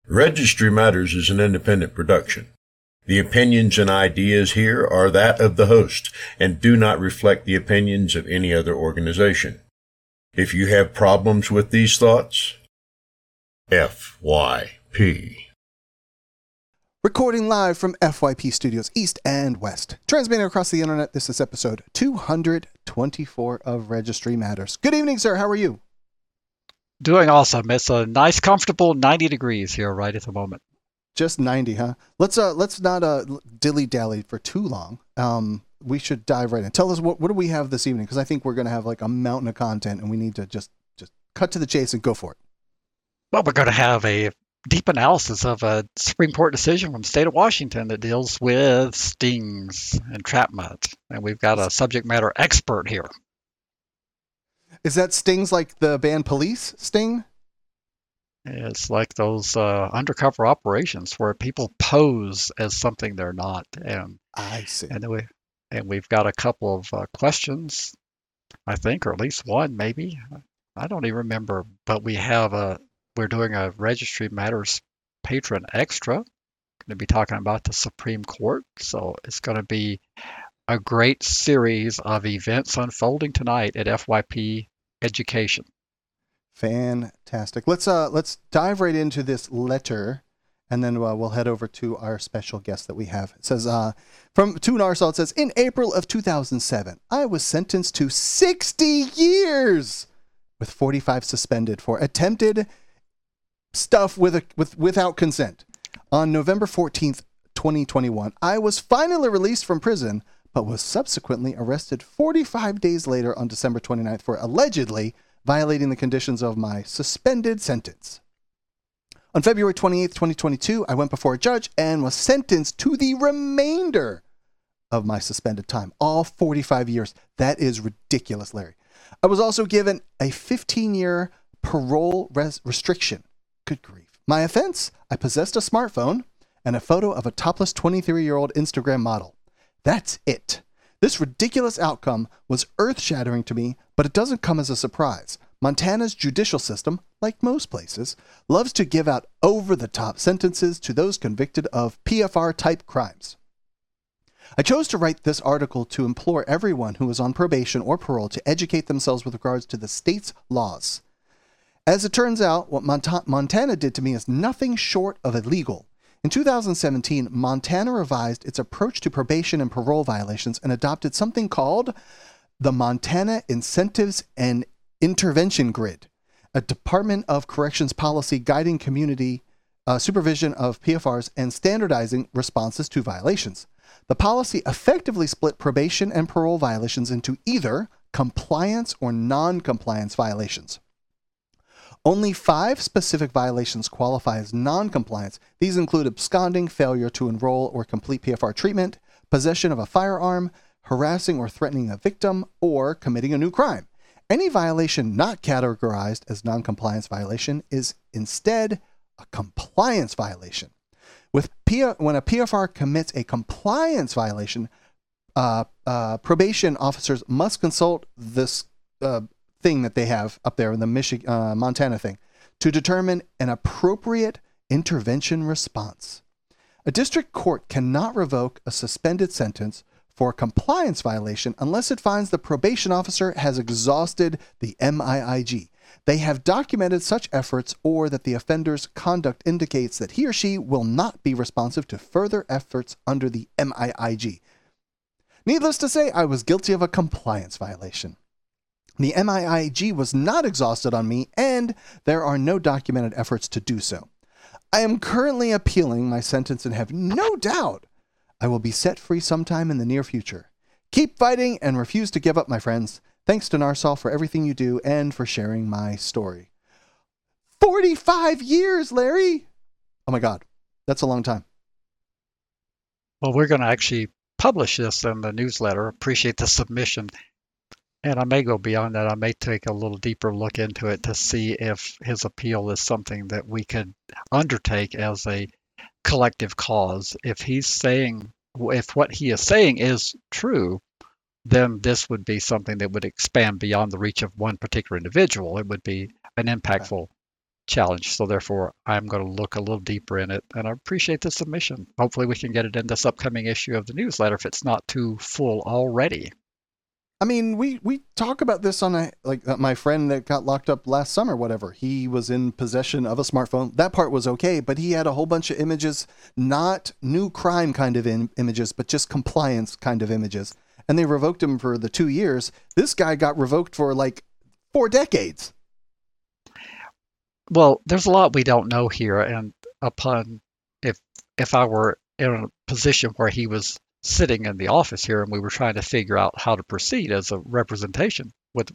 Registry Matters is an independent production. The opinions and ideas here are that of the host and do not reflect the opinions of any other organization. If you have problems with these thoughts, FYP. Recording live from FYP Studios East and West. Transmitting across the internet, this is episode 224 of Registry Matters. Good evening, sir. How are you? Doing awesome. It's a nice, comfortable 90 degrees here right at the moment. Just 90, huh? Let's not dilly-dally for too long. We should dive right in. Tell us, what do we have this evening? Because I think we're going to have like a mountain of content, and we need to just cut to the chase and go for it. Well, we're going to have a deep analysis of a Supreme Court decision from the state of Washington that deals with stings, entrapment, and we've got a subject matter expert here. Is that stings like the band Police sting? It's like those undercover operations where people pose as something they're not. And I see. And we've got a couple of questions, I think, or at least one maybe. I don't even remember, but we're doing a Registry Matters Patron Extra. Going to be talking about the Supreme Court, so it's going to be a great series of events unfolding tonight at FYP Education. Fantastic. Let's dive right into this letter, and then we'll head over to our special guest that we have. It says, from To Narsal, it says, in April of 2007, I was sentenced to 60 years with 45 suspended for attempted stuff without consent. On November 14th, 2021, I was finally released from prison, but was subsequently arrested 45 days later on December 29th for allegedly violating the conditions of my suspended sentence. On February 28th, 2022, I went before a judge and was sentenced to the remainder of my suspended time, all 45 years. That is ridiculous, Larry. I was also given a 15-year parole restriction. Good grief. My offense? I possessed a smartphone and a photo of a topless 23-year-old Instagram model. That's it. This ridiculous outcome was earth-shattering to me, but it doesn't come as a surprise. Montana's judicial system, like most places, loves to give out over-the-top sentences to those convicted of PFR-type crimes. I chose to write this article to implore everyone who is on probation or parole to educate themselves with regards to the state's laws. As it turns out, what Montana did to me is nothing short of illegal. In 2017, Montana revised its approach to probation and parole violations and adopted something called the Montana Incentives and Intervention Grid, a Department of Corrections policy guiding community supervision of PFRs and standardizing responses to violations. The policy effectively split probation and parole violations into either compliance or non-compliance violations. Only 5 specific violations qualify as non-compliance. These include absconding, failure to enroll or complete PFR treatment, possession of a firearm, harassing or threatening a victim, or committing a new crime. Any violation not categorized as non-compliance violation is instead a compliance violation. When a PFR commits a compliance violation, probation officers must consult this thing that they have up there in the Montana thing to determine an appropriate intervention response. A district court cannot revoke a suspended sentence for a compliance violation unless it finds the probation officer has exhausted the MIIG. They have documented such efforts or that the offender's conduct indicates that he or she will not be responsive to further efforts under the MIIG. Needless to say, I was guilty of a compliance violation. The MIIG was not exhausted on me, and there are no documented efforts to do so. I am currently appealing my sentence and have no doubt I will be set free sometime in the near future. Keep fighting and refuse to give up, my friends. Thanks to Narsal for everything you do and for sharing my story. 45 years, Larry! Oh my God, that's a long time. Well, we're going to actually publish this in the newsletter. Appreciate the submission. And I may go beyond that. I may take a little deeper look into it to see if his appeal is something that we could undertake as a collective cause. If what he is saying is true, then this would be something that would expand beyond the reach of one particular individual. It would be an impactful challenge. So therefore, I'm going to look a little deeper in it, and I appreciate the submission. Hopefully, we can get it in this upcoming issue of the newsletter if it's not too full already. I mean, we talk about this on my friend that got locked up last summer, whatever. He was in possession of a smartphone. That part was okay, but he had a whole bunch of images, not new crime kind of images, but just compliance kind of images. And they revoked him for the 2 years. This guy got revoked for like 4 decades. Well, there's a lot we don't know here, and if I were in a position where he was sitting in the office here and we were trying to figure out how to proceed as a representation,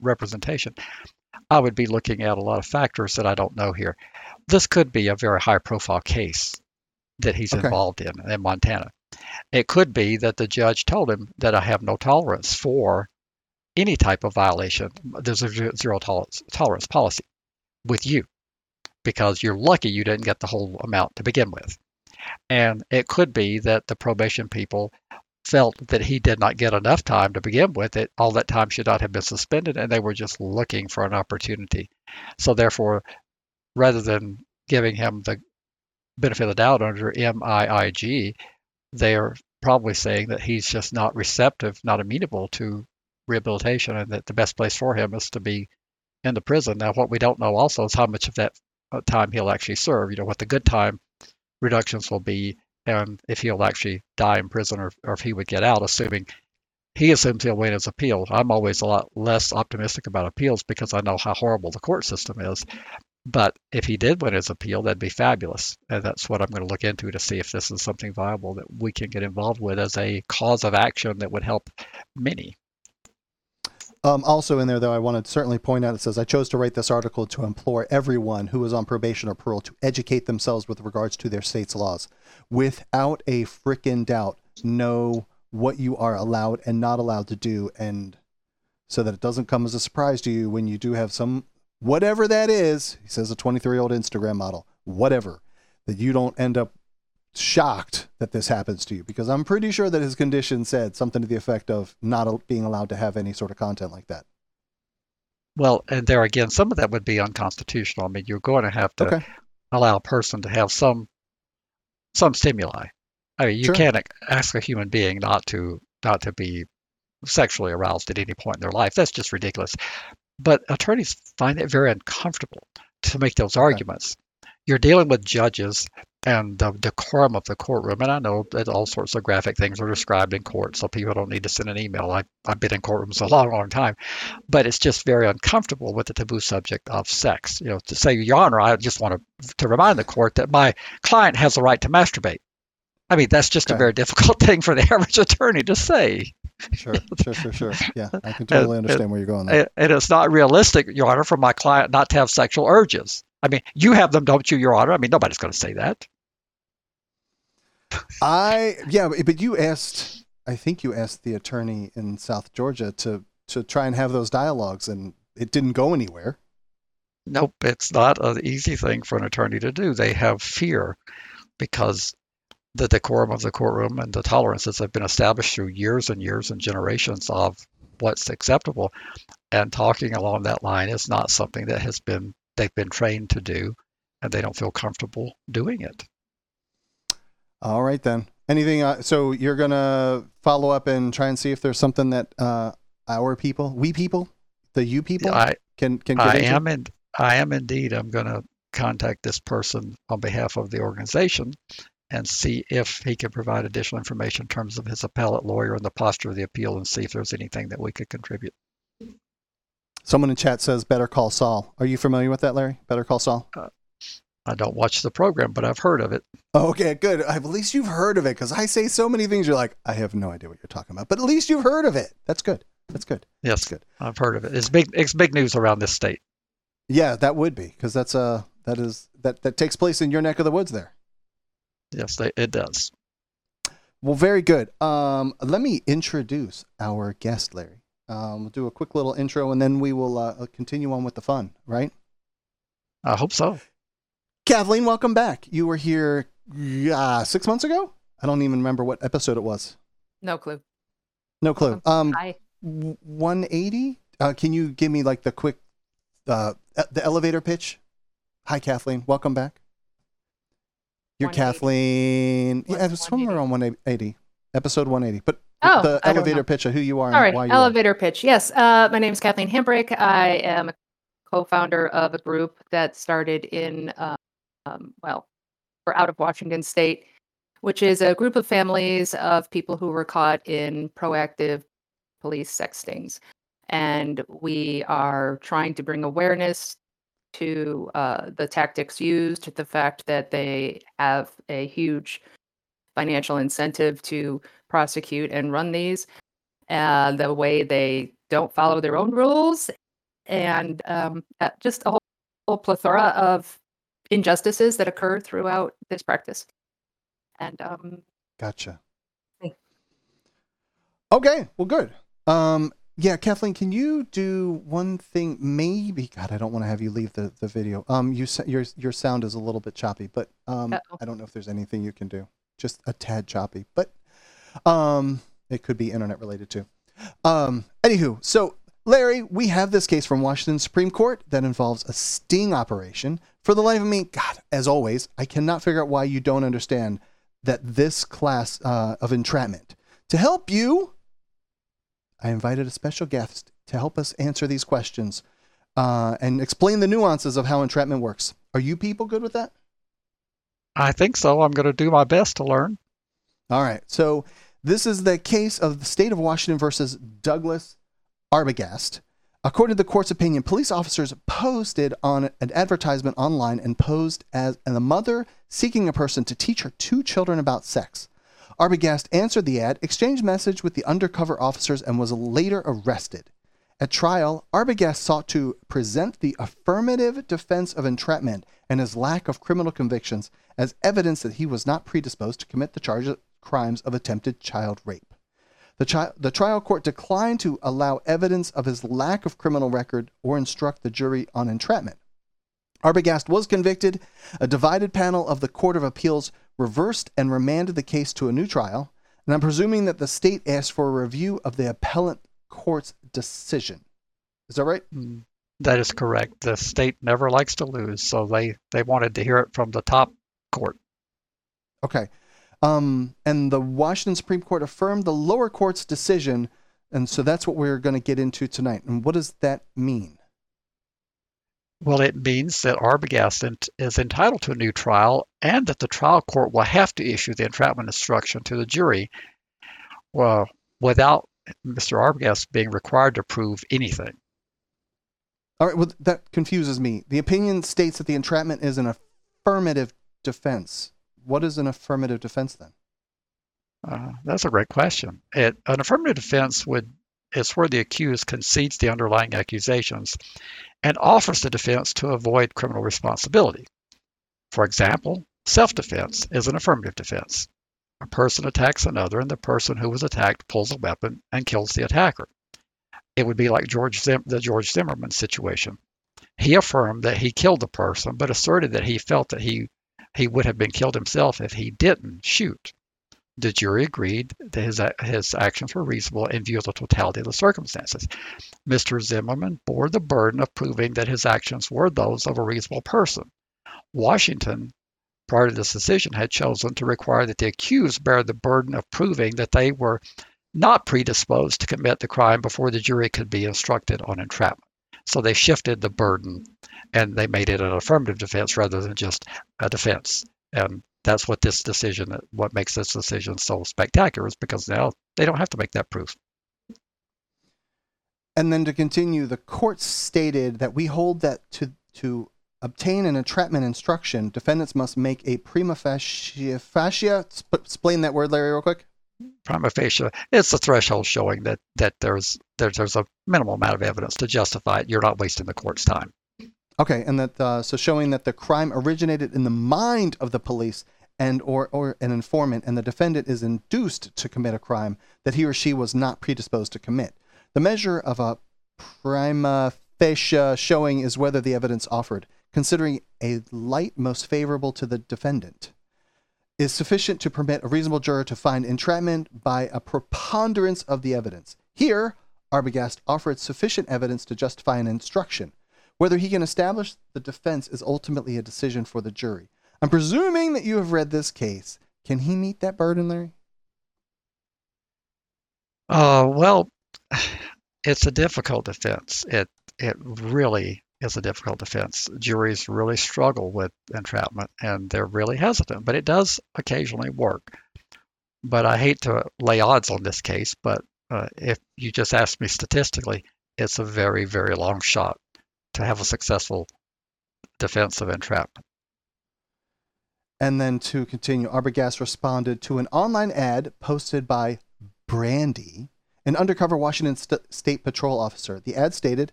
I would be looking at a lot of factors that I don't know here. This could be a very high profile case that he's involved in Montana. It could be that the judge told him that I have no tolerance for any type of violation. There's a zero tolerance policy with you because you're lucky you didn't get the whole amount to begin with. And it could be that the probation people felt that he did not get enough time to begin with. All that time should not have been suspended, and they were just looking for an opportunity. So therefore, rather than giving him the benefit of the doubt under MIIG, they're probably saying that he's just not receptive, not amenable to rehabilitation, and that the best place for him is to be in the prison. Now, what we don't know also is how much of that time he'll actually serve, what the good time reductions will be, and if he'll actually die in prison or if he would get out, assuming he assumes he'll win his appeal. I'm always a lot less optimistic about appeals because I know how horrible the court system is. But if he did win his appeal, that'd be fabulous. And that's what I'm going to look into to see if this is something viable that we can get involved with as a cause of action that would help many. Also in there, though, I want to certainly point out, it says, I chose to write this article to implore everyone who is on probation or parole to educate themselves with regards to their state's laws. Without a frickin' doubt, know what you are allowed and not allowed to do, and so that it doesn't come as a surprise to you when you do have some, whatever that is, he says a 23-year-old Instagram model, whatever, that you don't end up shocked that this happens to you, because I'm pretty sure that his condition said something to the effect of not being allowed to have any sort of content like that. Well, and there again, some of that would be unconstitutional. I mean, you're going to have to allow a person to have some stimuli. I mean, you can't ask a human being not to be sexually aroused at any point in their life. That's just ridiculous. But attorneys find it very uncomfortable to make those arguments. You're dealing with judges and the decorum of the courtroom. And I know that all sorts of graphic things are described in court, so people don't need to send an email. I've been in courtrooms a long, long time. But it's just very uncomfortable with the taboo subject of sex. To say, Your Honor, I just want to remind the court that my client has the right to masturbate. I mean, that's just a very difficult thing for the average attorney to say. Sure. Yeah, I can totally understand where you're going there. And it's not realistic, Your Honor, for my client not to have sexual urges. I mean, you have them, don't you, Your Honor? I mean, nobody's going to say that. But you asked, I think you asked the attorney in South Georgia to try and have those dialogues, and it didn't go anywhere. Nope, it's not an easy thing for an attorney to do. They have fear because the decorum of the courtroom and the tolerances have been established through years and years and generations of what's acceptable. And talking along that line is not something that they've been trained to do, and they don't feel comfortable doing it. All right, then. Anything? So you're going to follow up and try and see if there's something that you people can get into? I am indeed. I'm going to contact this person on behalf of the organization and see if he can provide additional information in terms of his appellate lawyer and the posture of the appeal, and see if there's anything that we could contribute. Someone in chat says Better Call Saul. Are you familiar with that, Larry? Better Call Saul? I don't watch the program, but I've heard of it. Okay, good. At least you've heard of it, because I say so many things, you're like, I have no idea what you're talking about. But at least you've heard of it. That's good. Yes, that's good. I've heard of it. It's big news around this state. Yeah, that would be, because that takes place in your neck of the woods there. Yes, it does. Well, very good. Let me introduce our guest, Larry. We'll do a quick little intro, and then we will continue on with the fun, right? I hope so. Kathleen, welcome back. You were here 6 months ago? I don't even remember what episode it was. No clue. Hi. 180? Can you give me like the quick, the elevator pitch? Hi, Kathleen. Welcome back. You're 180. Kathleen. Yeah, it was somewhere 180? on 180, episode 180. But Oh, the I don't elevator know. pitch of who you are All and right, why you elevator pitch. Yes, my name is Kathleen Hambrick. I am a co-founder of a group that started in, well, we're out of Washington State, which is a group of families of people who were caught in proactive police sextings. And we are trying to bring awareness to the tactics used, the fact that they have a huge financial incentive to prosecute and run these, the way they don't follow their own rules, and just a whole plethora of injustices that occur throughout this practice. And Gotcha. Thanks. Okay, well, good. Yeah, Kathleen, can you do one thing? Maybe, God, I don't want to have you leave the video. Your sound is a little bit choppy, but I don't know if there's anything you can do. Just a tad choppy, but it could be internet related too. Anywho, so Larry, we have this case from Washington Supreme Court that involves a sting operation. For the life of me, God, as always, I cannot figure out why you don't understand that this class of entrapment. To help you, I invited a special guest to help us answer these questions and explain the nuances of how entrapment works. Are you people good with that? I think so. I'm going to do my best to learn. All right. So this is the case of the state of Washington versus Douglas Arbogast. According to the court's opinion, police officers posted on an advertisement online and posed as a mother seeking a person to teach her 2 children about sex. Arbogast answered the ad, exchanged message with the undercover officers, and was later arrested. At trial, Arbogast sought to present the affirmative defense of entrapment and his lack of criminal convictions as evidence that he was not predisposed to commit the charged crimes of attempted child rape. The trial court declined to allow evidence of his lack of criminal record or instruct the jury on entrapment. Arbogast was convicted. A divided panel of the Court of Appeals reversed and remanded the case to a new trial, and I'm presuming that the state asked for a review of the appellate court's decision. Is that right? That is correct. The state never likes to lose, so they wanted to hear it from the top court. Okay. And the Washington Supreme Court affirmed the lower court's decision, and so that's what we're going to get into tonight. And what does that mean? Well, it means that Arbogast is entitled to a new trial and that the trial court will have to issue the entrapment instruction to the jury without Mr. Arbogast being required to prove anything. All right, well, that confuses me. The opinion states that the entrapment is an affirmative defense. What is an affirmative defense then? That's a great question. An affirmative defense is where the accused concedes the underlying accusations and offers the defense to avoid criminal responsibility. For example, self-defense is an affirmative defense. A person attacks another, and the person who was attacked pulls a weapon and kills the attacker. It would be like the George Zimmerman situation. He affirmed that he killed the person, but asserted that he felt that he would have been killed himself if he didn't shoot. The jury agreed that his actions were reasonable in view of the totality of the circumstances. Mr. Zimmerman bore the burden of proving that his actions were those of a reasonable person. Washington, prior to this decision, had chosen to require that the accused bear the burden of proving that they were not predisposed to commit the crime before the jury could be instructed on entrapment. So they shifted the burden and they made it an affirmative defense rather than just a defense. And that's what what makes this decision so spectacular, is because now they don't have to make that proof. And then to continue, the court stated that we hold that to obtain an entrapment instruction, defendants must make a prima facie, explain that word, Larry, real quick. Prima facie, it's a threshold showing that there's a minimal amount of evidence to justify it. You're not wasting the court's time. Okay, and that so showing that the crime originated in the mind of the police and or an informant, and the defendant is induced to commit a crime that he or she was not predisposed to commit. The measure of a prima facie showing is whether the evidence offered, considering a light most favorable to the defendant, is sufficient to permit a reasonable juror to find entrapment by a preponderance of the evidence. Here, Arbogast offered sufficient evidence to justify an instruction. Whether he can establish the defense is ultimately a decision for the jury. I'm presuming that you have read this case. Can he meet that burden, Larry? Well, it's a difficult defense. It really is a difficult defense. Juries really struggle with entrapment, and they're really hesitant, but it does occasionally work. But I hate to lay odds on this case, but if you just ask me statistically, it's a very, very long shot to have a successful defense of entrapment. And then to continue, Arbogast responded to an online ad posted by Brandy, an undercover Washington State Patrol officer. The ad stated,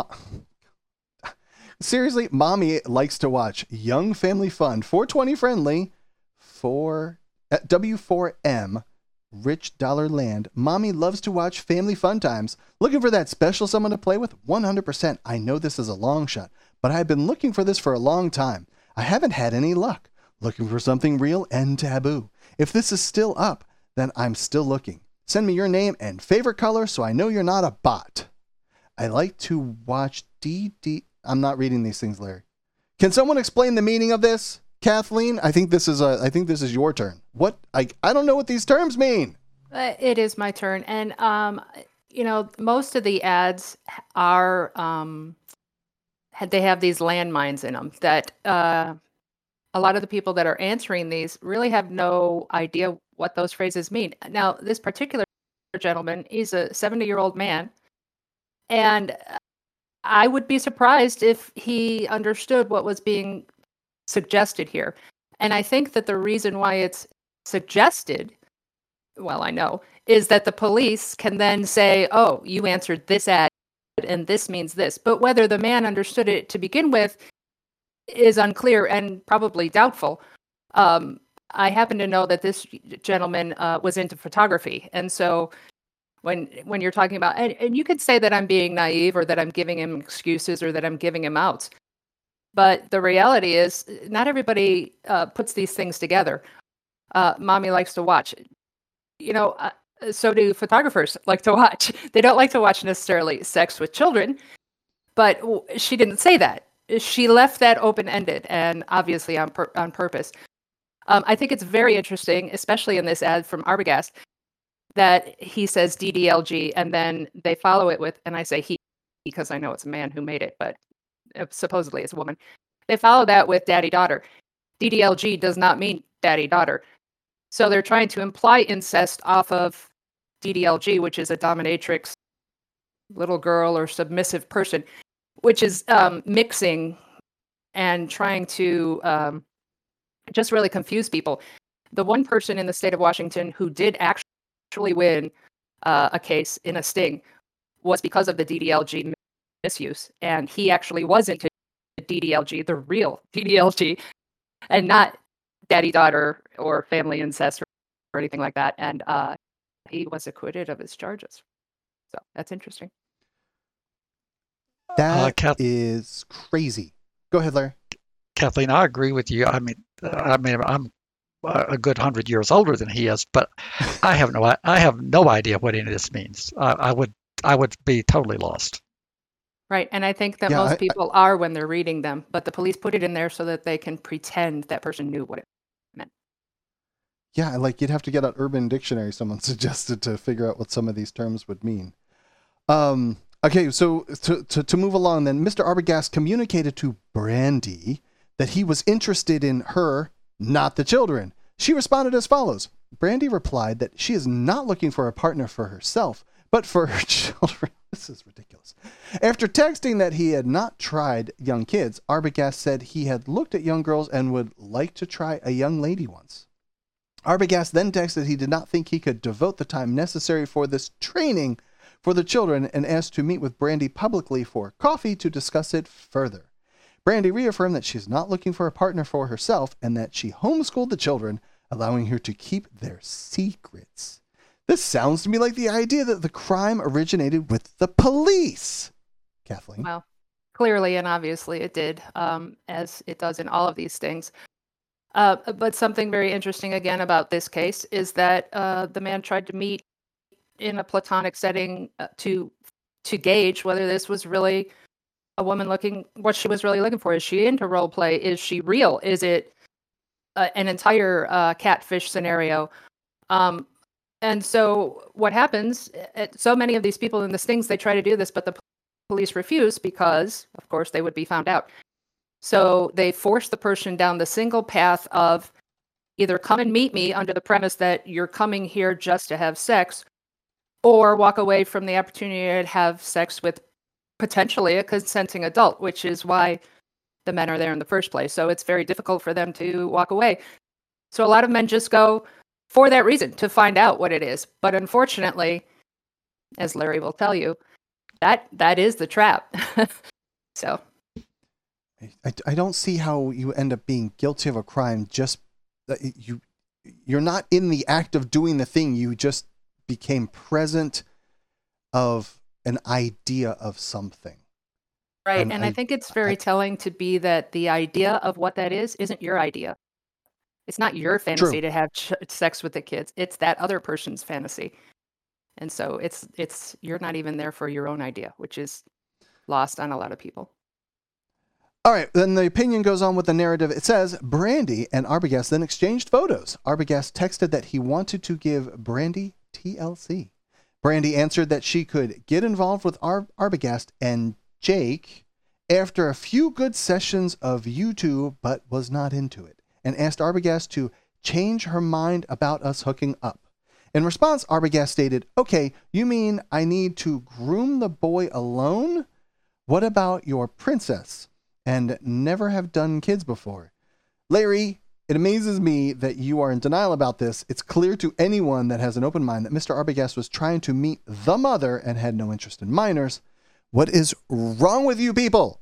seriously, mommy likes to watch Young Family Fun, 420 friendly, W4M, Rich Dollar Land. Mommy loves to watch Family Fun Times. Looking for that special someone to play with? 100%. I know this is a long shot, but I've been looking for this for a long time. I haven't had any luck. Looking for something real and taboo. If this is still up, then I'm still looking. Send me your name and favorite color so I know you're not a bot. I like to watch DD. I'm not reading these things, Larry. Can someone explain the meaning of this? Kathleen, I think this is your turn. What? I don't know what these terms mean. It is my turn. And, most of the ads are, they have these landmines in them that a lot of the people that are answering these really have no idea what those phrases mean. Now, this particular gentleman, he's a 70-year-old man, and I would be surprised if he understood what was being suggested here. And I think that the reason why it's suggested, well, I know, is that the police can then say, oh, you answered this ad and this means this. But whether the man understood it to begin with is unclear and probably doubtful. I happen to know that this gentleman was into photography. And so when you're talking about, and you could say that I'm being naive or that I'm giving him excuses or that I'm giving him outs. But the reality is not everybody puts these things together. Mommy likes to watch. So do photographers like to watch. They don't like to watch necessarily sex with children, but she didn't say that. She left that open-ended, and obviously on purpose. I think it's very interesting, especially in this ad from Arbogast, that he says DDLG, and then they follow it with, and I say he because I know it's a man who made it, but supposedly it's a woman. They follow that with daddy-daughter. DDLG does not mean daddy-daughter. So they're trying to imply incest off of DDLG, which is a dominatrix little girl or submissive person, which is mixing and trying to just really confuse people. The one person in the state of Washington who did actually win a case in a sting was because of the DDLG misuse. And he actually was into DDLG, the real DDLG, and not daddy-daughter or family incest or anything like that. And he was acquitted of his charges. So that's interesting. That is crazy. Go ahead, Larry. Kathleen, I agree with you. I mean, I'm a good 100 years older than he is, but I have no idea what any of this means. I would be totally lost. Right, and I think that most people are when they're reading them, but the police put it in there so that they can pretend that person knew what it meant. Yeah, like you'd have to get an Urban Dictionary, someone suggested, to figure out what some of these terms would mean. Okay, so to move along then, Mr. Arbogast communicated to Brandy that he was interested in her, not the children. She responded as follows. Brandy replied that she is not looking for a partner for herself, but for her children. This is ridiculous. After texting that he had not tried young kids, Arbogast said he had looked at young girls and would like to try a young lady once. Arbogast then texted he did not think he could devote the time necessary for this training for the children and asked to meet with Brandy publicly for coffee to discuss it further. Brandy reaffirmed that she is not looking for a partner for herself and that she homeschooled the children, allowing her to keep their secrets. This sounds to me like the idea that the crime originated with the police. Kathleen? Well, clearly and obviously it did, as it does in all of these things. But something very interesting again about this case is that the man tried to meet in a platonic setting to gauge whether this was really a woman looking what she was really looking for. Is she into role play? Is she real? Is it an entire catfish scenario? And so what happens, so many of these people in the stings, they try to do this, but the police refuse because, of course, they would be found out. So they force the person down the single path of either come and meet me under the premise that you're coming here just to have sex, or walk away from the opportunity to have sex with potentially a consenting adult, which is why the men are there in the first place. So it's very difficult for them to walk away. So a lot of men just go for that reason, to find out what it is. But unfortunately, as Larry will tell you, that is the trap. So I don't see how you end up being guilty of a crime just you're not in the act of doing the thing. You just became present of an idea of something. Right. And I think it's very telling to be that the idea of what that is isn't your idea. It's not your fantasy to have sex with the kids. It's that other person's fantasy. And so it's you're not even there for your own idea, which is lost on a lot of people. All right, then the opinion goes on with the narrative. It says, Brandy and Arbogast then exchanged photos. Arbogast texted that he wanted to give Brandy TLC. Brandy answered that she could get involved with Arbogast and Jake after a few good sessions of YouTube, but was not into it, and asked Arbogast to change her mind about us hooking up. In response, Arbogast stated, okay, you mean I need to groom the boy alone? What about your princess? And never have done kids before. Larry, it amazes me that you are in denial about this. It's clear to anyone that has an open mind that Mr. Arbogast was trying to meet the mother and had no interest in minors. What is wrong with you people?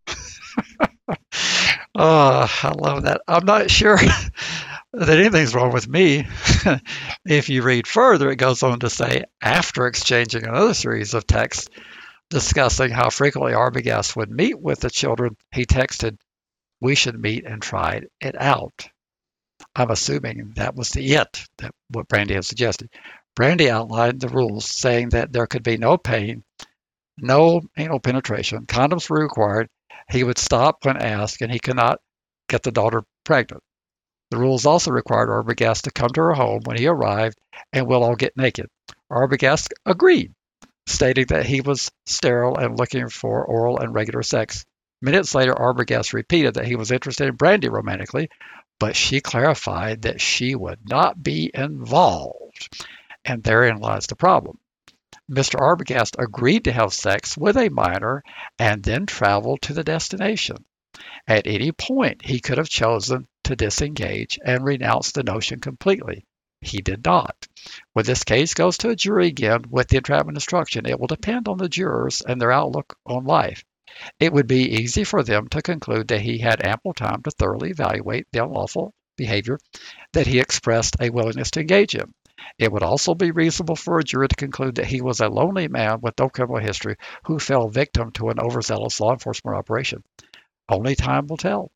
Oh, I love that. I'm not sure that anything's wrong with me. If you read further, it goes on to say, after exchanging another series of texts discussing how frequently Arbogast would meet with the children, he texted, we should meet and try it out. I'm assuming that was the it, that what Brandy had suggested. Brandy outlined the rules, saying that there could be no pain, no anal penetration, condoms were required, he would stop when asked, and he could not get the daughter pregnant. The rules also required Arbogast to come to her home when he arrived, and we'll all get naked. Arbogast agreed, stating that he was sterile and looking for oral and regular sex. Minutes later, Arbogast repeated that he was interested in Brandy romantically, but she clarified that she would not be involved. And therein lies the problem. Mr. Arbogast agreed to have sex with a minor and then traveled to the destination. At any point, he could have chosen to disengage and renounce the notion completely. He did not. When this case goes to a jury again with the entrapment instruction, it will depend on the jurors and their outlook on life. It would be easy for them to conclude that he had ample time to thoroughly evaluate the unlawful behavior that he expressed a willingness to engage in. It would also be reasonable for a jury to conclude that he was a lonely man with no criminal history who fell victim to an overzealous law enforcement operation. Only time will tell.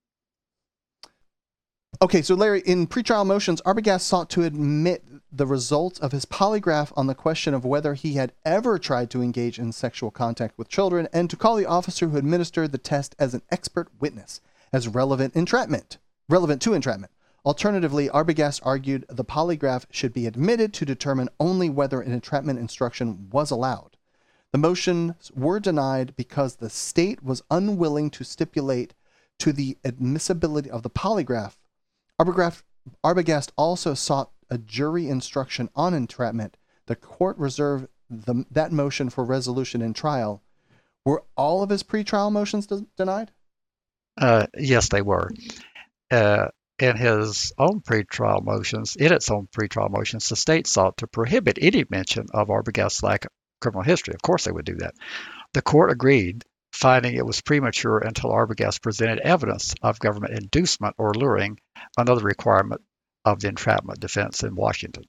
Okay, so Larry, in pretrial motions, Arbogast sought to admit the results of his polygraph on the question of whether he had ever tried to engage in sexual contact with children, and to call the officer who administered the test as an expert witness, as relevant to entrapment. Alternatively, Arbogast argued the polygraph should be admitted to determine only whether an entrapment instruction was allowed. The motions were denied because the state was unwilling to stipulate to the admissibility of the polygraph. Arbogast also sought a jury instruction on entrapment. The court reserved that motion for resolution in trial. Were all of his pretrial motions denied? Yes, they were. In its own pretrial motions, the state sought to prohibit any mention of Arbogast's lack of criminal history. Of course they would do that. The court agreed, finding it was premature until Arbogast presented evidence of government inducement or luring, another requirement of the entrapment defense in Washington.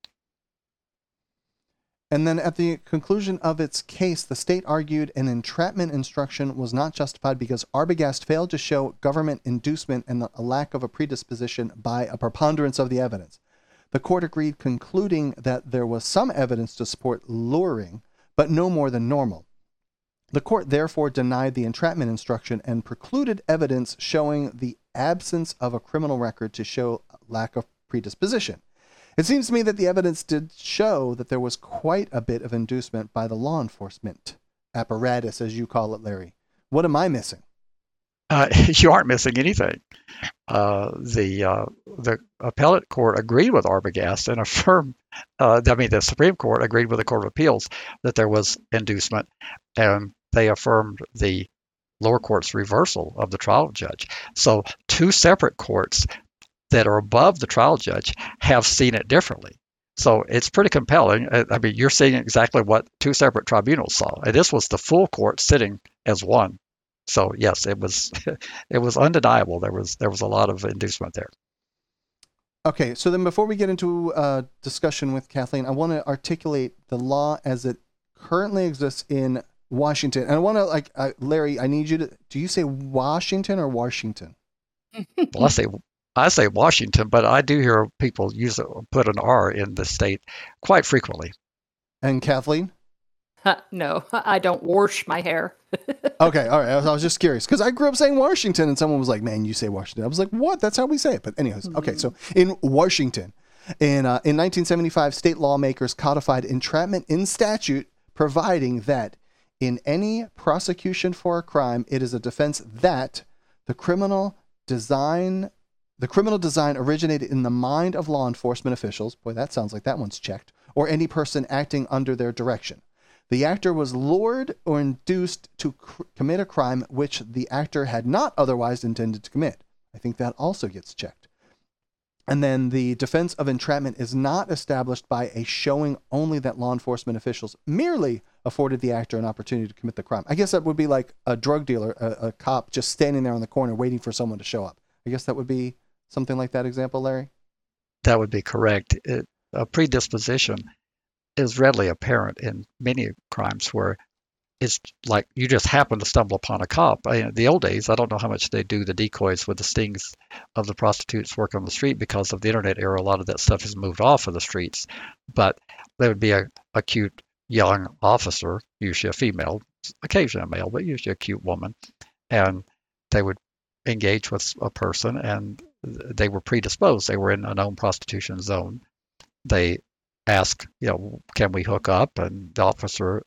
And then at the conclusion of its case, the state argued an entrapment instruction was not justified because Arbogast failed to show government inducement and a lack of a predisposition by a preponderance of the evidence. The court agreed, concluding that there was some evidence to support luring, but no more than normal. The court therefore denied the entrapment instruction and precluded evidence showing the absence of a criminal record to show lack of predisposition. It seems to me that the evidence did show that there was quite a bit of inducement by the law enforcement apparatus, as you call it, Larry. What am I missing? You aren't missing anything. The appellate court agreed with Arbogast and affirmed, the Supreme Court agreed with the Court of Appeals that there was inducement, and they affirmed the lower court's reversal of the trial judge. So two separate courts that are above the trial judge have seen it differently. So it's pretty compelling. I mean, you're seeing exactly what two separate tribunals saw. And this was the full court sitting as one. So yes, it was it was undeniable. There was a lot of inducement there. Okay, so then before we get into a discussion with Kathleen, I want to articulate the law as it currently exists in Washington. And I want to, Larry, I need you to, do you say Washington or Washington? Well, I say Washington, but I do hear people put an R in the state quite frequently. And Kathleen? No, I don't wash my hair. Okay, all right. I was just curious because I grew up saying Washington, and someone was like, "Man, you say Washington." I was like, "What? That's how we say it." But anyways, okay. So in Washington, in 1975, state lawmakers codified entrapment in statute, providing that in any prosecution for a crime, it is a defense that the criminal design originated in the mind of law enforcement officials. Boy, that sounds like that one's checked. Or any person acting under their direction. The actor was lured or induced to commit a crime which the actor had not otherwise intended to commit. I think that also gets checked. And then the defense of entrapment is not established by a showing only that law enforcement officials merely afforded the actor an opportunity to commit the crime. I guess that would be like a drug dealer, a cop just standing there on the corner waiting for someone to show up. I guess that would be something like that example, Larry? That would be correct. A predisposition is readily apparent in many crimes where it's like you just happen to stumble upon a cop. In the old days, I don't know how much they do the decoys with the stings of the prostitutes work on the street because of the internet era. A lot of that stuff has moved off of the streets. But there would be a cute young officer, usually a female, occasionally a male, but usually a cute woman. And they would engage with a person and they were predisposed. They were in a known prostitution zone. They ask, can we hook up? And the officer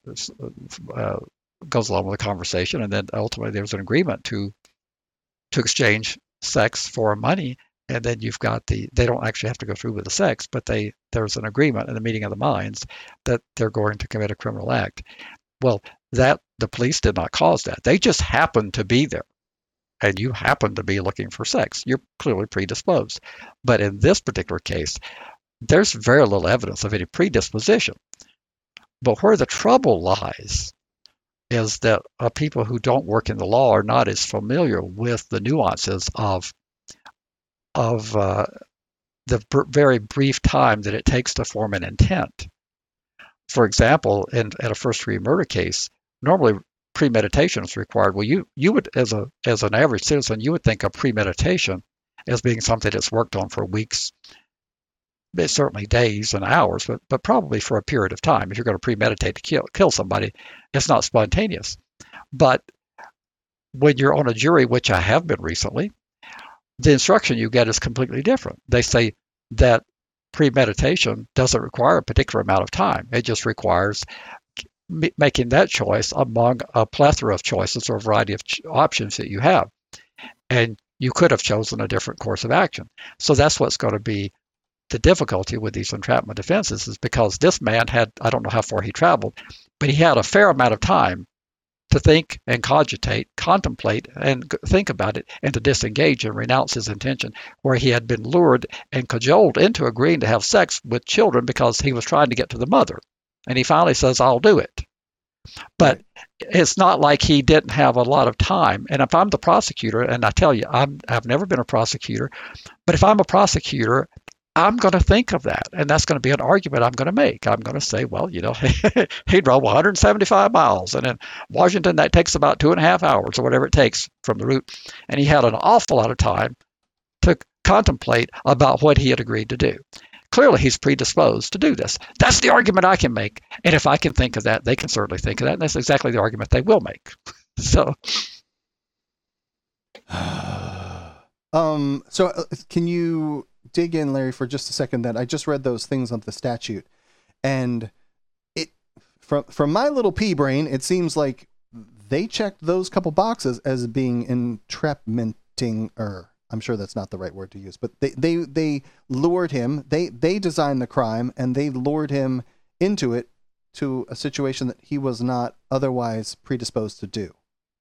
goes along with the conversation, and then ultimately there's an agreement to exchange sex for money, and then you've got they don't actually have to go through with the sex, but there's an agreement in the meeting of the minds that they're going to commit a criminal act. Well, that the police did not cause that. They just happened to be there. And you happen to be looking for sex. You're clearly predisposed. But in this particular case, there's very little evidence of any predisposition. But where the trouble lies is that people who don't work in the law are not as familiar with the nuances of the very brief time that it takes to form an intent. For example, in a first-degree murder case, normally premeditation is required. Well, you would, as an average citizen, you would think of premeditation as being something that's worked on for weeks, certainly days and hours, but probably for a period of time. If you're going to premeditate to kill somebody, it's not spontaneous. But when you're on a jury, which I have been recently, the instruction you get is completely different. They say that premeditation doesn't require a particular amount of time. It just requires making that choice among a plethora of choices or a variety of options that you have. And you could have chosen a different course of action. So that's what's going to be the difficulty with these entrapment defenses, is because this man had, I don't know how far he traveled, but he had a fair amount of time to think and contemplate and think about it, and to disengage and renounce his intention, where he had been lured and cajoled into agreeing to have sex with children because he was trying to get to the mother. And he finally says, I'll do it. But it's not like he didn't have a lot of time. And if I'm the prosecutor, and I tell you, I've never been a prosecutor, but if I'm a prosecutor, I'm going to think of that. And that's going to be an argument I'm going to make. I'm going to say, well, he drove 175 miles. And in Washington, that takes about 2.5 hours or whatever it takes from the route. And he had an awful lot of time to contemplate about what he had agreed to do. clearly he's predisposed to do this. That's the argument I can make. And if I can think of that, they can certainly think of that. And that's exactly the argument they will make. So, can you dig in, Larry, for just a second? That I just read those things on the statute, and it from my little pea brain, it seems like they checked those couple boxes as being entrapmenting, or I'm sure that's not the right word to use, but they lured him. They designed the crime, and they lured him into it, to a situation that he was not otherwise predisposed to do.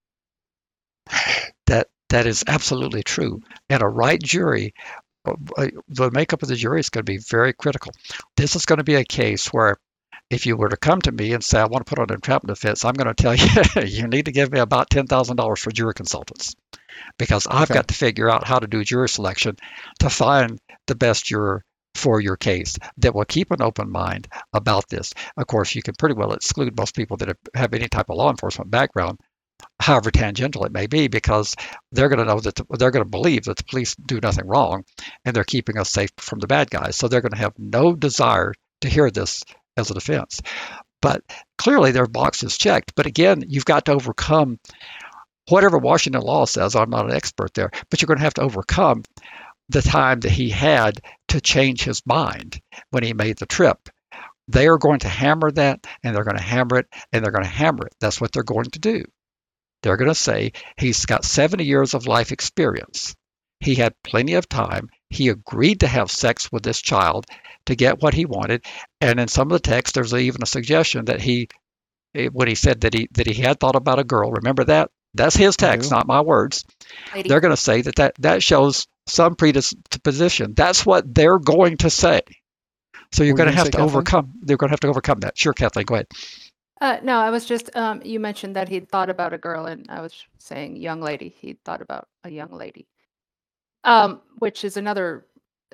That is absolutely true. And a right jury, the makeup of the jury is going to be very critical. This is going to be a case where if you were to come to me and say, I want to put on an entrapment defense, I'm going to tell you, you need to give me about $10,000 for jury consultants, because I've got to figure out how to do jury selection to find the best juror for your case that will keep an open mind about this. Of course, you can pretty well exclude most people that have any type of law enforcement background, however tangential it may be, because they're going to know that they're going to believe that the police do nothing wrong and they're keeping us safe from the bad guys. So they're going to have no desire to hear this as a defense. But clearly their box is checked. But again, you've got to overcome whatever Washington law says. I'm not an expert there, but you're going to have to overcome the time that he had to change his mind when he made the trip. They are going to hammer that, and they're going to hammer it, and they're going to hammer it. That's what they're going to do. They're going to say he's got 70 years of life experience. He had plenty of time. He agreed to have sex with this child to get what he wanted. And in some of the text, there's even a suggestion that when he said that he had thought about a girl, remember that? That's his text, not my words. Lady. They're going to say that shows some predisposition. That's what they're going to say. So you're going to have to overcome. They're going to have to overcome that. Sure, Kathleen, go ahead. No, I was just, you mentioned that he'd thought about a girl, and I was saying young lady. He thought about a young lady, which is another,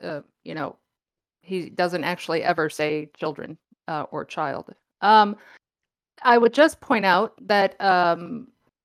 he doesn't actually ever say children or child. I would just point out that, and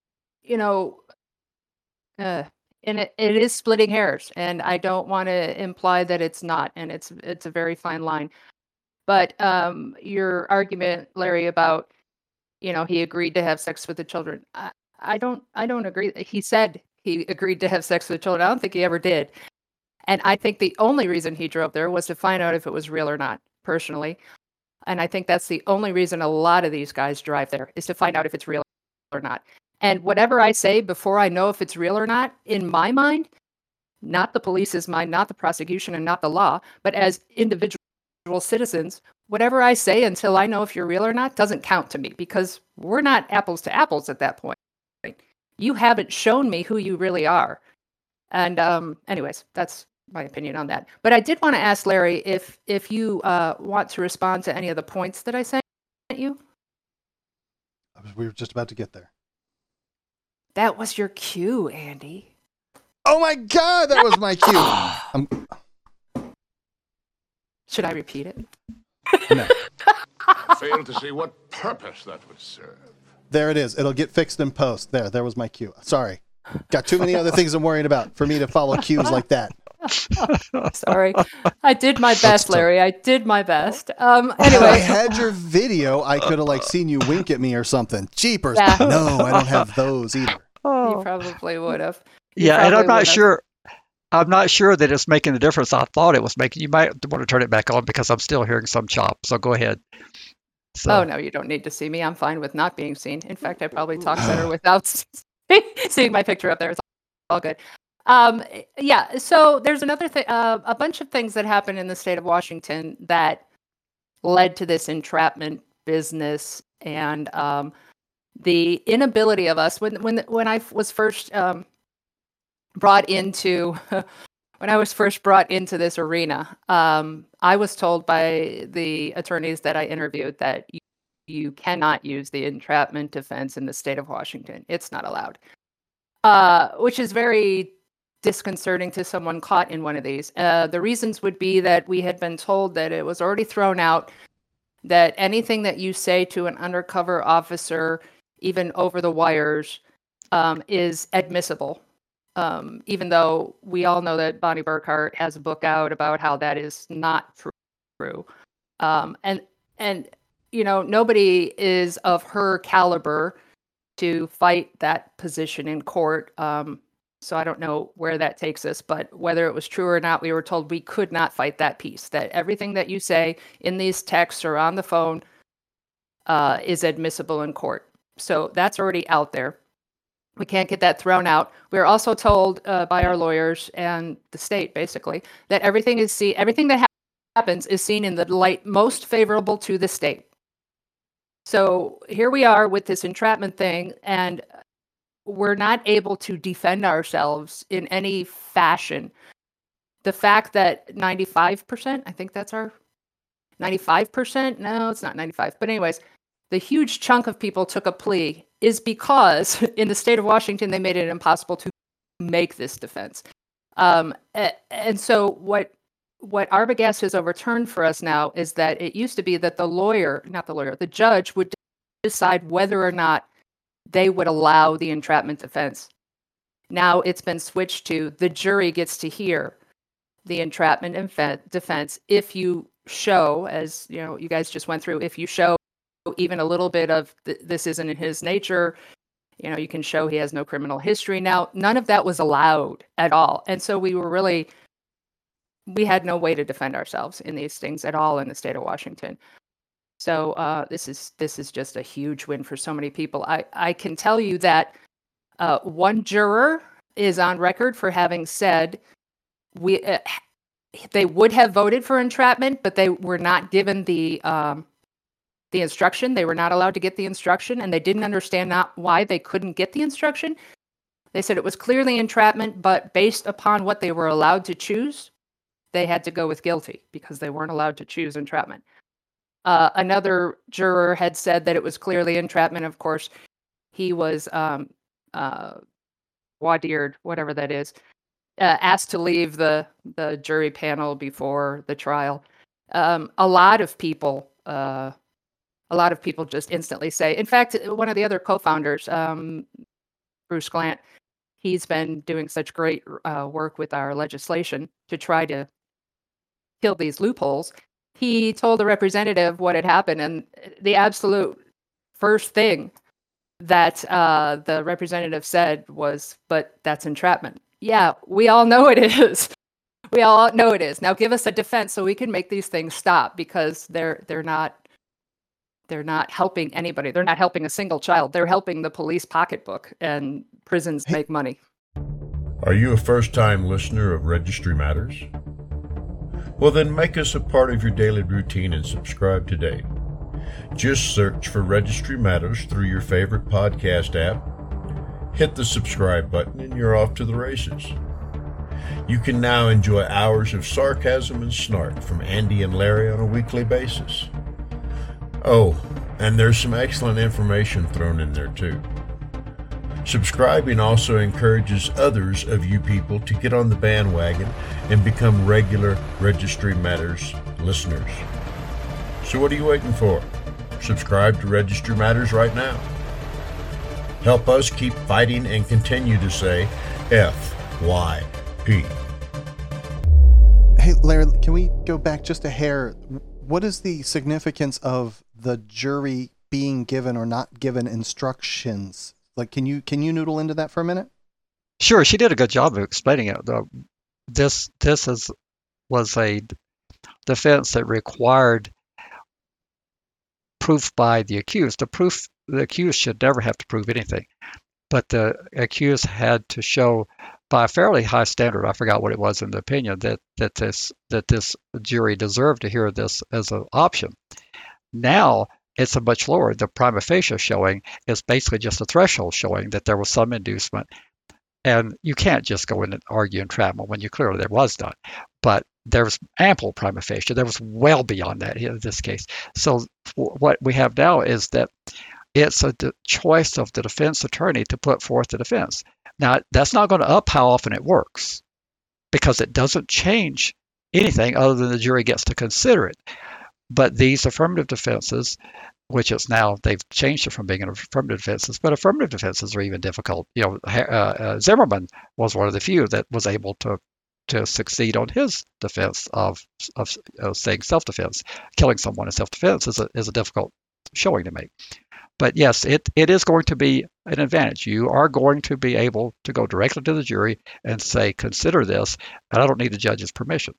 it is splitting hairs, and I don't want to imply that it's not, and it's a very fine line. But your argument, Larry, about he agreed to have sex with the children. I don't agree. He said he agreed to have sex with children. I don't think he ever did. And I think the only reason he drove there was to find out if it was real or not, personally. And I think that's the only reason a lot of these guys drive there, is to find out if it's real or not. And whatever I say before I know if it's real or not, in my mind, not the police's mind, not the prosecution, and not the law, but as individual citizens, whatever I say until I know if you're real or not doesn't count to me, because we're not apples to apples at that point. You haven't shown me who you really are. And anyways, that's my opinion on that. But I did want to ask Larry if you want to respond to any of the points that I sent you. We were just about to get there. That was your cue, Andy. Oh my God, that was my cue. Should I repeat it? No. I fail to see what purpose that would serve. There it is. It'll get fixed in post. There was my cue. Sorry. Got too many other things I'm worried about for me to follow cues like that. Sorry. I did my best, Larry. I did my best. Anyway. If I had your video, I could have seen you wink at me or something. Jeepers. Yeah. No, I don't have those either. You probably would have. Yeah, and I'm not sure. I'm not sure that it's making the difference I thought it was making. You might want to turn it back on, because I'm still hearing some chop. So go ahead. So. Oh, no, you don't need to see me. I'm fine with not being seen. In fact, I probably talk better without seeing my picture up there. It's all good. Yeah, so there's another thing, a bunch of things that happened in the state of Washington that led to this entrapment business, and the inability of us, when I was first brought into this arena, I was told by the attorneys that I interviewed that you cannot use the entrapment defense in the state of Washington. It's not allowed, which is very disconcerting to someone caught in one of these. The reasons would be that we had been told that it was already thrown out, that anything that you say to an undercover officer, even over the wires, is admissible. Even though we all know that Bonnie Burkhart has a book out about how that is not true. through. And nobody is of her caliber to fight that position in court. So I don't know where that takes us, but whether it was true or not, we were told we could not fight that piece, that everything that you say in these texts or on the phone is admissible in court. So that's already out there. We can't get that thrown out. We're also told by our lawyers and the state, basically, that everything that happens is seen in the light most favorable to the state. So here we are with this entrapment thing, and we're not able to defend ourselves in any fashion. The fact that 95%, I think that's our 95%. No, it's not 95. But anyways, the huge chunk of people took a plea is because in the state of Washington, they made it impossible to make this defense. And so what Arbogast has overturned for us now is that it used to be that the judge would decide whether or not they would allow the entrapment defense. Now it's been switched to the jury gets to hear the entrapment defense if you show, as you guys just went through, if you show even a little bit of this isn't in his nature, you can show he has no criminal history. Now, none of that was allowed at all. And so we had no way to defend ourselves in these things at all in the state of Washington. So this is just a huge win for so many people. I can tell you that one juror is on record for having said they would have voted for entrapment, but they were not given the instruction. They were not allowed to get the instruction, and they didn't understand why they couldn't get the instruction. They said it was clearly entrapment, but based upon what they were allowed to choose, they had to go with guilty because they weren't allowed to choose entrapment. Another juror had said that it was clearly entrapment. Of course, he was voir-dired, whatever that is, asked to leave the jury panel before the trial. A lot of people just instantly say. In fact, one of the other co-founders, Bruce Glant, he's been doing such great work with our legislation to try to kill these loopholes. He told the representative what had happened, and the absolute first thing that the representative said was, "But that's entrapment." Yeah, we all know it is. We all know it is. Now give us a defense so we can make these things stop, because they're not helping anybody. They're not helping a single child. They're helping the police pocketbook, and prisons make money. Are you a first-time listener of Registry Matters? Well, then make us a part of your daily routine and subscribe today. Just search for Registry Matters through your favorite podcast app. Hit the subscribe button and you're off to the races. You can now enjoy hours of sarcasm and snark from Andy and Larry on a weekly basis. Oh, and there's some excellent information thrown in there too. Subscribing also encourages others of you people to get on the bandwagon and become regular Registry Matters listeners. So what are you waiting for? Subscribe to Registry Matters right now. Help us keep fighting and continue to say FYP. Hey, Larry, can we go back just a hair? What is the significance of the jury being given or not given instructions? Like, can you noodle into that for a minute? Sure, she did a good job of explaining it. This was a defense that required proof by the accused. The accused should never have to prove anything, but the accused had to show by a fairly high standard, I forgot what it was in the opinion, that this jury deserved to hear this as an option. Now it's a much lower. The prima facie showing is basically just a threshold showing that there was some inducement. And you can't just go in and argue entrapment when clearly there was none. But there was ample prima facie. There was well beyond that in this case. So what we have now is that it's the choice of the defense attorney to put forth the defense. Now, that's not going to up how often it works, because it doesn't change anything other than the jury gets to consider it. But these affirmative defenses, which is now they've changed it from being affirmative defenses, but affirmative defenses are even difficult. Zimmerman was one of the few that was able to to succeed on his defense of saying self-defense. Killing someone in self-defense is a difficult showing to make. But yes, it is going to be an advantage. You are going to be able to go directly to the jury and say, consider this, and I don't need the judge's permission.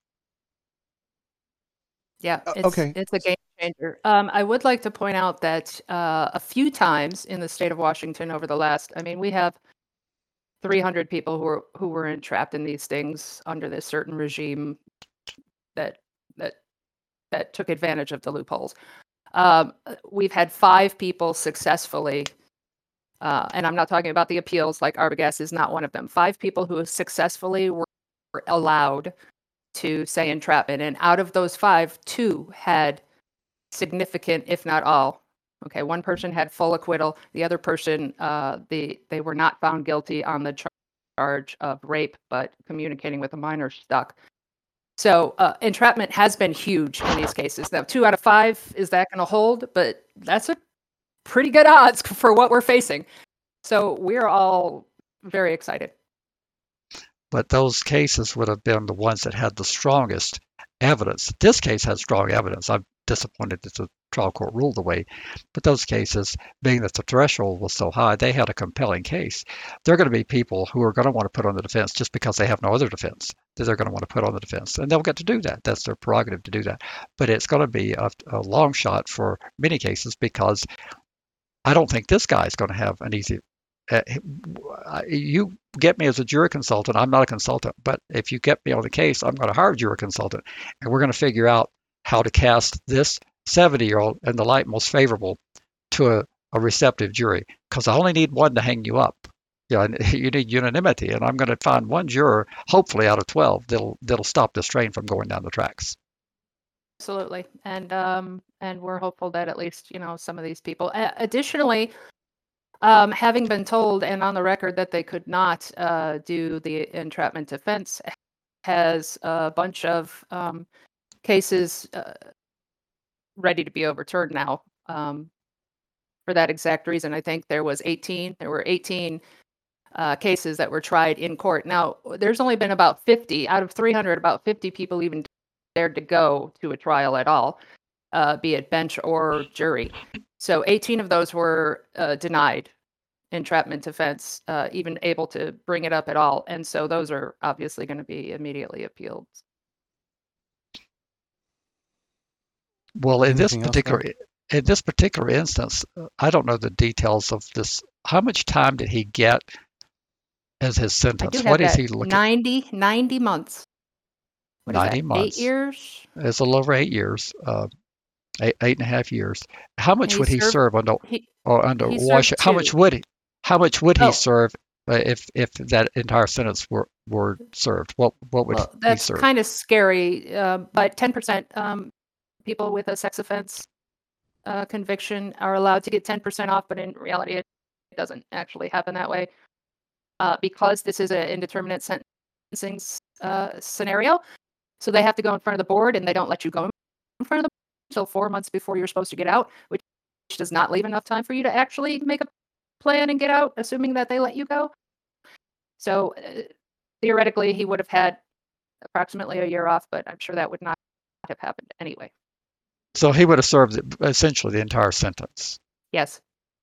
Yeah, okay. It's a game changer. I would like to point out that a few times in the state of Washington over the last, I mean, we have 300 people who were entrapped in these things under this certain regime that took advantage of the loopholes. We've had 5 people successfully, and I'm not talking about the appeals, like Arbogast is not one of them. 5 people who successfully were allowed to say entrapment, and out of those 5, 2 had significant, if not all. Okay, one person had full acquittal. The other person, they were not found guilty on the charge of rape, but communicating with a minor stuck. So entrapment has been huge in these cases. Now, 2 out of 5, is that going to hold? But that's a pretty good odds for what we're facing. So we're all very excited. But those cases would have been the ones that had the strongest evidence. This case has strong evidence. I'm disappointed that the trial court ruled the way. But those cases, being that the threshold was so high, they had a compelling case. There are going to be people who are going to want to put on the defense just because they have no other defense that they're going to want to put on the defense. And they'll get to do that. That's their prerogative to do that. But it's going to be a long shot for many cases because I don't think this guy is going to have an easy... you get me as a jury consultant. I'm not a consultant, but if you get me on the case, I'm going to hire a jury consultant, and we're going to figure out how to cast this 70-year-old in the light most favorable to a receptive jury. Because I only need one to hang you up. You need unanimity, and I'm going to find one juror, hopefully out of 12, that'll stop this train from going down the tracks. Absolutely, and we're hopeful that at least some of these people. Additionally. Having been told and on the record that they could not do the entrapment defense, has a bunch of cases ready to be overturned now for that exact reason. I think there were 18 cases that were tried in court. Now, there's only been about 50 out of 300, about 50 people even dared to go to a trial at all, be it bench or jury. So 18 of those were denied entrapment defense, even able to bring it up at all. And so those are obviously going to be immediately appealed. Well, in this particular instance, I don't know the details of this. How much time did he get as his sentence? What is he looking at? 90 months. 90 months. 8 years? It's a little over 8 years. 8.5 years. How much would he serve under Washington? How much would he serve if that entire sentence were served? What would he serve? That's kind of scary. But 10% people with a sex offense conviction are allowed to get 10% off, but in reality, it doesn't actually happen that way because this is an indeterminate sentencing scenario. So they have to go in front of the board, and they don't let you go in front of the until 4 months before you're supposed to get out, which does not leave enough time for you to actually make a plan and get out, assuming that they let you go. So theoretically, he would have had approximately a year off, but I'm sure that would not have happened anyway. So he would have served essentially the entire sentence. Yes.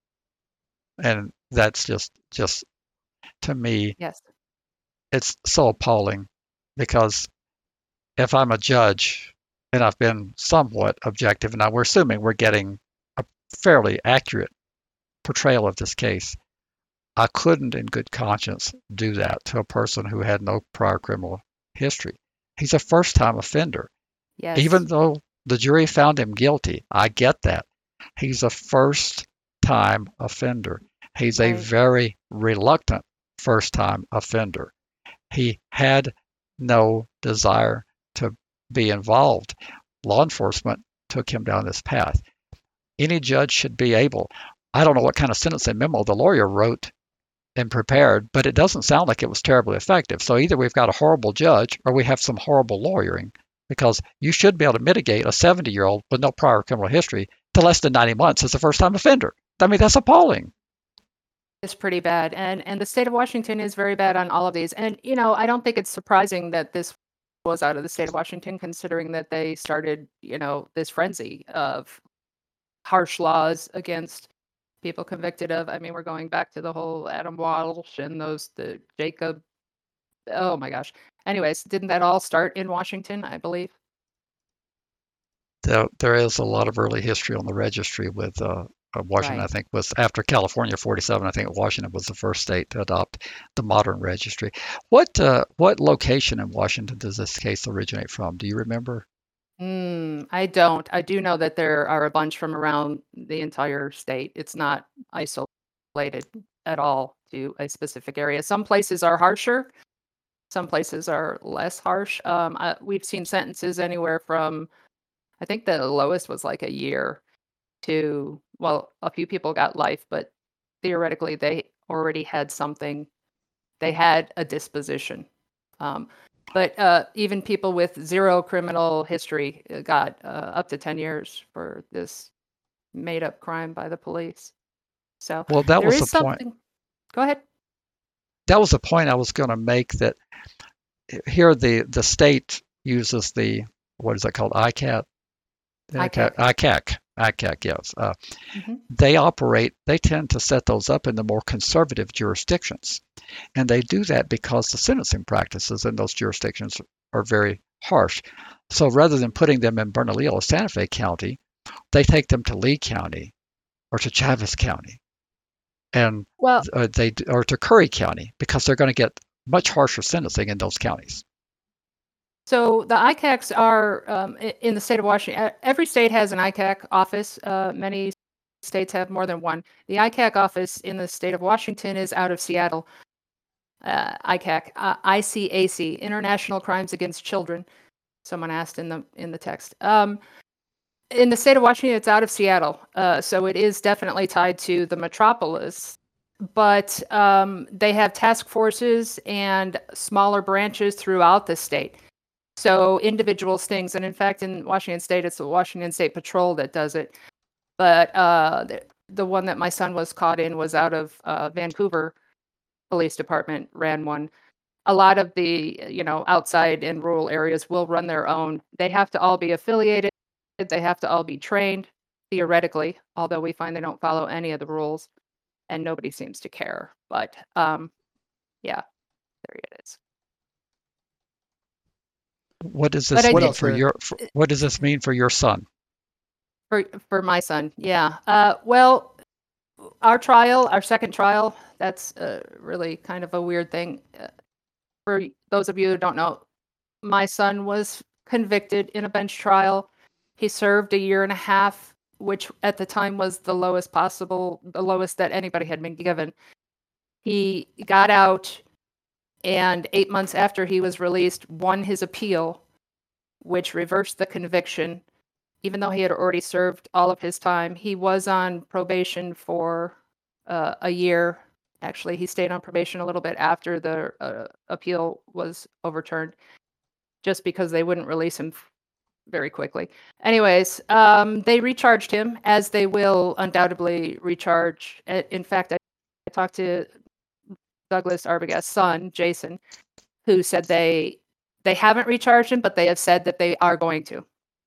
And that's just to me, yes, it's so appalling because if I'm a judge and I've been somewhat objective, and now we're assuming we're getting a fairly accurate portrayal of this case, I couldn't in good conscience do that to a person who had no prior criminal history. He's a first-time offender. Yes. Even though the jury found him guilty, I get that. He's a first-time offender. He's a very reluctant first-time offender. He had no desire to be involved. Law enforcement took him down this path. Any judge should be able. I don't know what kind of sentencing memo the lawyer wrote and prepared, but it doesn't sound like it was terribly effective. So either we've got a horrible judge or we have some horrible lawyering, because you should be able to mitigate a 70-year-old with no prior criminal history to less than 90 months as a first-time offender. I mean, that's appalling. is pretty bad, and the state of Washington is very bad on all of these. And I don't think it's surprising that this was out of the state of Washington, considering that they started this frenzy of harsh laws against people convicted of. I mean, we're going back to the whole Adam Walsh and the Jacob. Oh my gosh. Anyways, didn't that all start in Washington, I believe? There is a lot of early history on the registry with Washington. Right. I think was after California 47. I think Washington was the first state to adopt the modern registry. What location in Washington does this case originate from? Do you remember? I don't. I do know that there are a bunch from around the entire state. It's not isolated at all to a specific area. Some places are harsher. Some places are less harsh. We've seen sentences anywhere from, I think the lowest was like a year to, well, a few people got life, but theoretically they already had something. They had a disposition. But even people with zero criminal history got up to 10 years for this made-up crime by the police. So Well, that there was is the point. something. Go ahead. That was the point I was going to make. That here the state uses the, what is that called? ICAT. ICAC, yes. hmm They tend to set those up in the more conservative jurisdictions. And they do that because the sentencing practices in those jurisdictions are very harsh. So rather than putting them in Bernalillo or Santa Fe County, they take them to Lee County or to Chaves County and Well, or to Curry County because they're going to get much harsher sentencing in those counties. so the ICACs are in the state of Washington. Every state has an ICAC office. Many states have more than one. The ICAC office in the state of Washington is out of Seattle. ICAC, ICAC, International Crimes Against Children. Someone asked in the text. In the state of Washington, it's out of Seattle, so it is definitely tied to the metropolis. But they have task forces and smaller branches throughout the state. So individual stings, and in fact, in Washington State, it's the Washington State Patrol that does it. But the one that my son was caught in was out of Vancouver Police Department ran one. A lot of the outside and rural areas will run their own. They have to all be affiliated. They have to all be trained theoretically, although we find they don't follow any of the rules, and nobody seems to care. But yeah, there it is. What does But this I What mean else? for what does this mean for your son? for my son, yeah. Well, our second trial, that's really kind of a weird thing. For those of you who don't know, my son was convicted in a bench trial. He served a year and a half, which at the time was the lowest that anybody had been given. He got out, and 8 months after he was released, won his appeal, which reversed the conviction. Even though he had already served all of his time, he was on probation for a year. Actually, he stayed on probation a little bit after the appeal was overturned, just because they wouldn't release him very quickly. Anyways, they recharged him, as they will undoubtedly recharge. In fact, I talked to Douglas Arbogast's son, Jason, who said they haven't recharged him, but they have said that they are going to.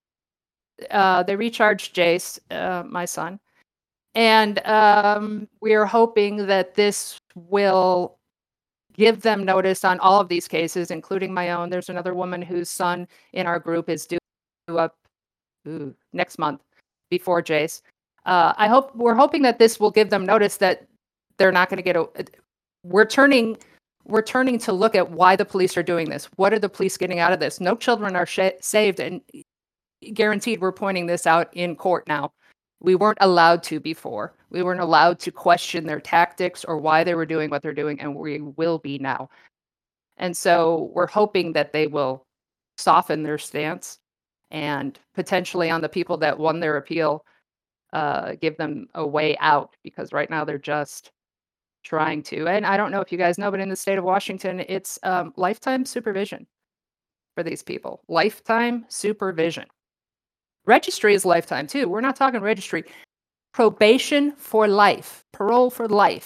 They recharged Jace, my son, and we are hoping that this will give them notice on all of these cases, including my own. There's another woman whose son in our group is due up next month before Jace. We're hoping that this will give them notice that they're not going to get we're turning to look at why the police are doing this. What are the police getting out of this? No children are saved, and guaranteed we're pointing this out in court now. We weren't allowed to before. We weren't allowed to question their tactics or why they were doing what they're doing, and we will be now. And so we're hoping that they will soften their stance and potentially on the people that won their appeal, give them a way out, because right now they're just trying to. And I don't know if you guys know, but in the state of Washington, it's lifetime supervision for these people. Lifetime supervision. Registry is lifetime too. We're not talking registry. Probation for life. Parole for life.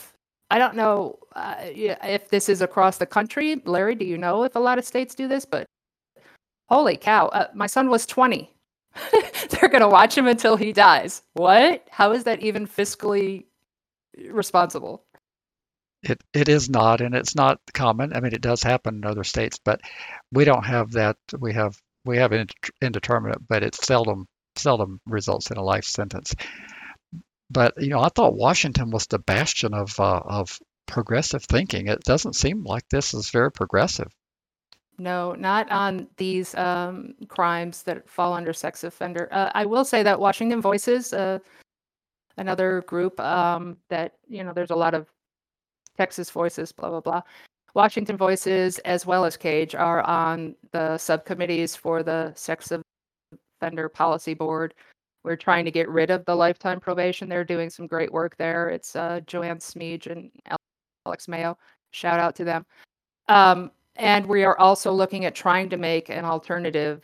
I don't know if this is across the country. Larry, do you know if a lot of states do this? But holy cow, my son was 20. They're going to watch him until he dies. What? How is that even fiscally responsible? It is not, and it's not common. I mean, it does happen in other states, but we don't have that. We have indeterminate, but it seldom results in a life sentence. But I thought Washington was the bastion of progressive thinking. It doesn't seem like this is very progressive. No, not on these crimes that fall under sex offender. I will say that Washington Voices, another group that there's a lot of Texas Voices, blah, blah, blah. Washington Voices, as well as CAGE, are on the subcommittees for the Sex Offender Policy Board. We're trying to get rid of the lifetime probation. They're doing some great work there. It's Joanne Smeege and Alex Mayo. Shout out to them. And we are also looking at trying to make an alternative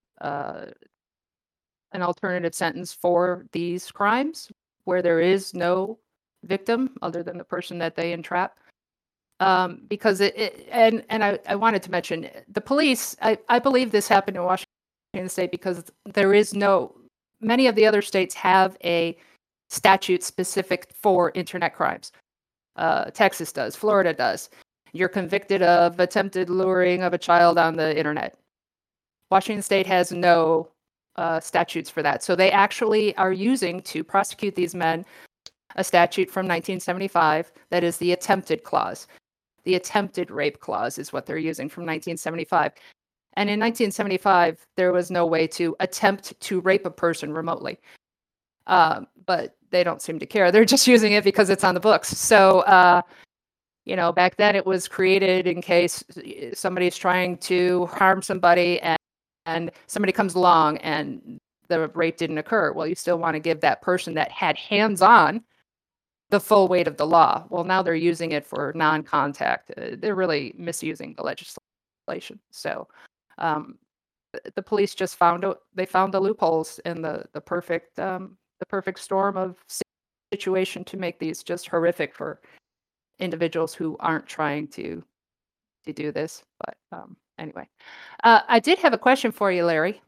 sentence for these crimes where there is no victim other than the person that they entrap. Because I wanted to mention the police. I believe this happened in Washington State because many of the other states have a statute specific for internet crimes. Texas does, Florida does. You're convicted of attempted luring of a child on the internet. Washington State has no statutes for that. So they actually are using to prosecute these men a statute from 1975 that is the attempted clause. The attempted rape clause is what they're using from 1975. And in 1975, there was no way to attempt to rape a person remotely. But they don't seem to care. They're just using it because it's on the books. So, back then it was created in case somebody's trying to harm somebody and somebody comes along and the rape didn't occur. Well, you still want to give that person that had hands-on the full weight of the law. Well, now they're using it for non-contact. They're really misusing the legislation. So the police just found the loopholes in the perfect storm of situation to make these just horrific for individuals who aren't trying to do this. But anyway, I did have a question for you, Larry.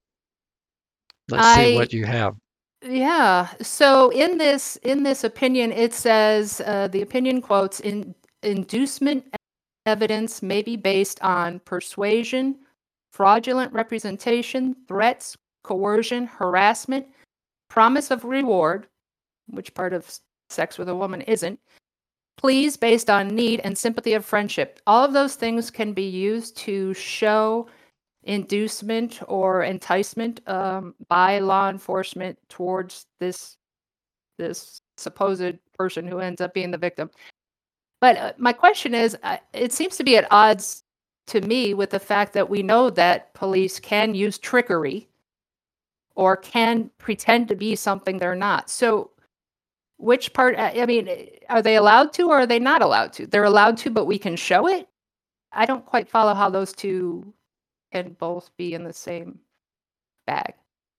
Let's see what you have. Yeah. So in this opinion, it says the opinion quotes inducement evidence may be based on persuasion, fraudulent representation, threats, coercion, harassment, promise of reward, which part of sex with a woman isn't, pleas based on need, and sympathy of friendship. All of those things can be used to show inducement or enticement by law enforcement towards this supposed person who ends up being the victim. But my question is, it seems to be at odds to me with the fact that we know that police can use trickery or can pretend to be something they're not. So which part, are they allowed to or are they not allowed to? They're allowed to, but we can show it? I don't quite follow how those two can both be in the same bag.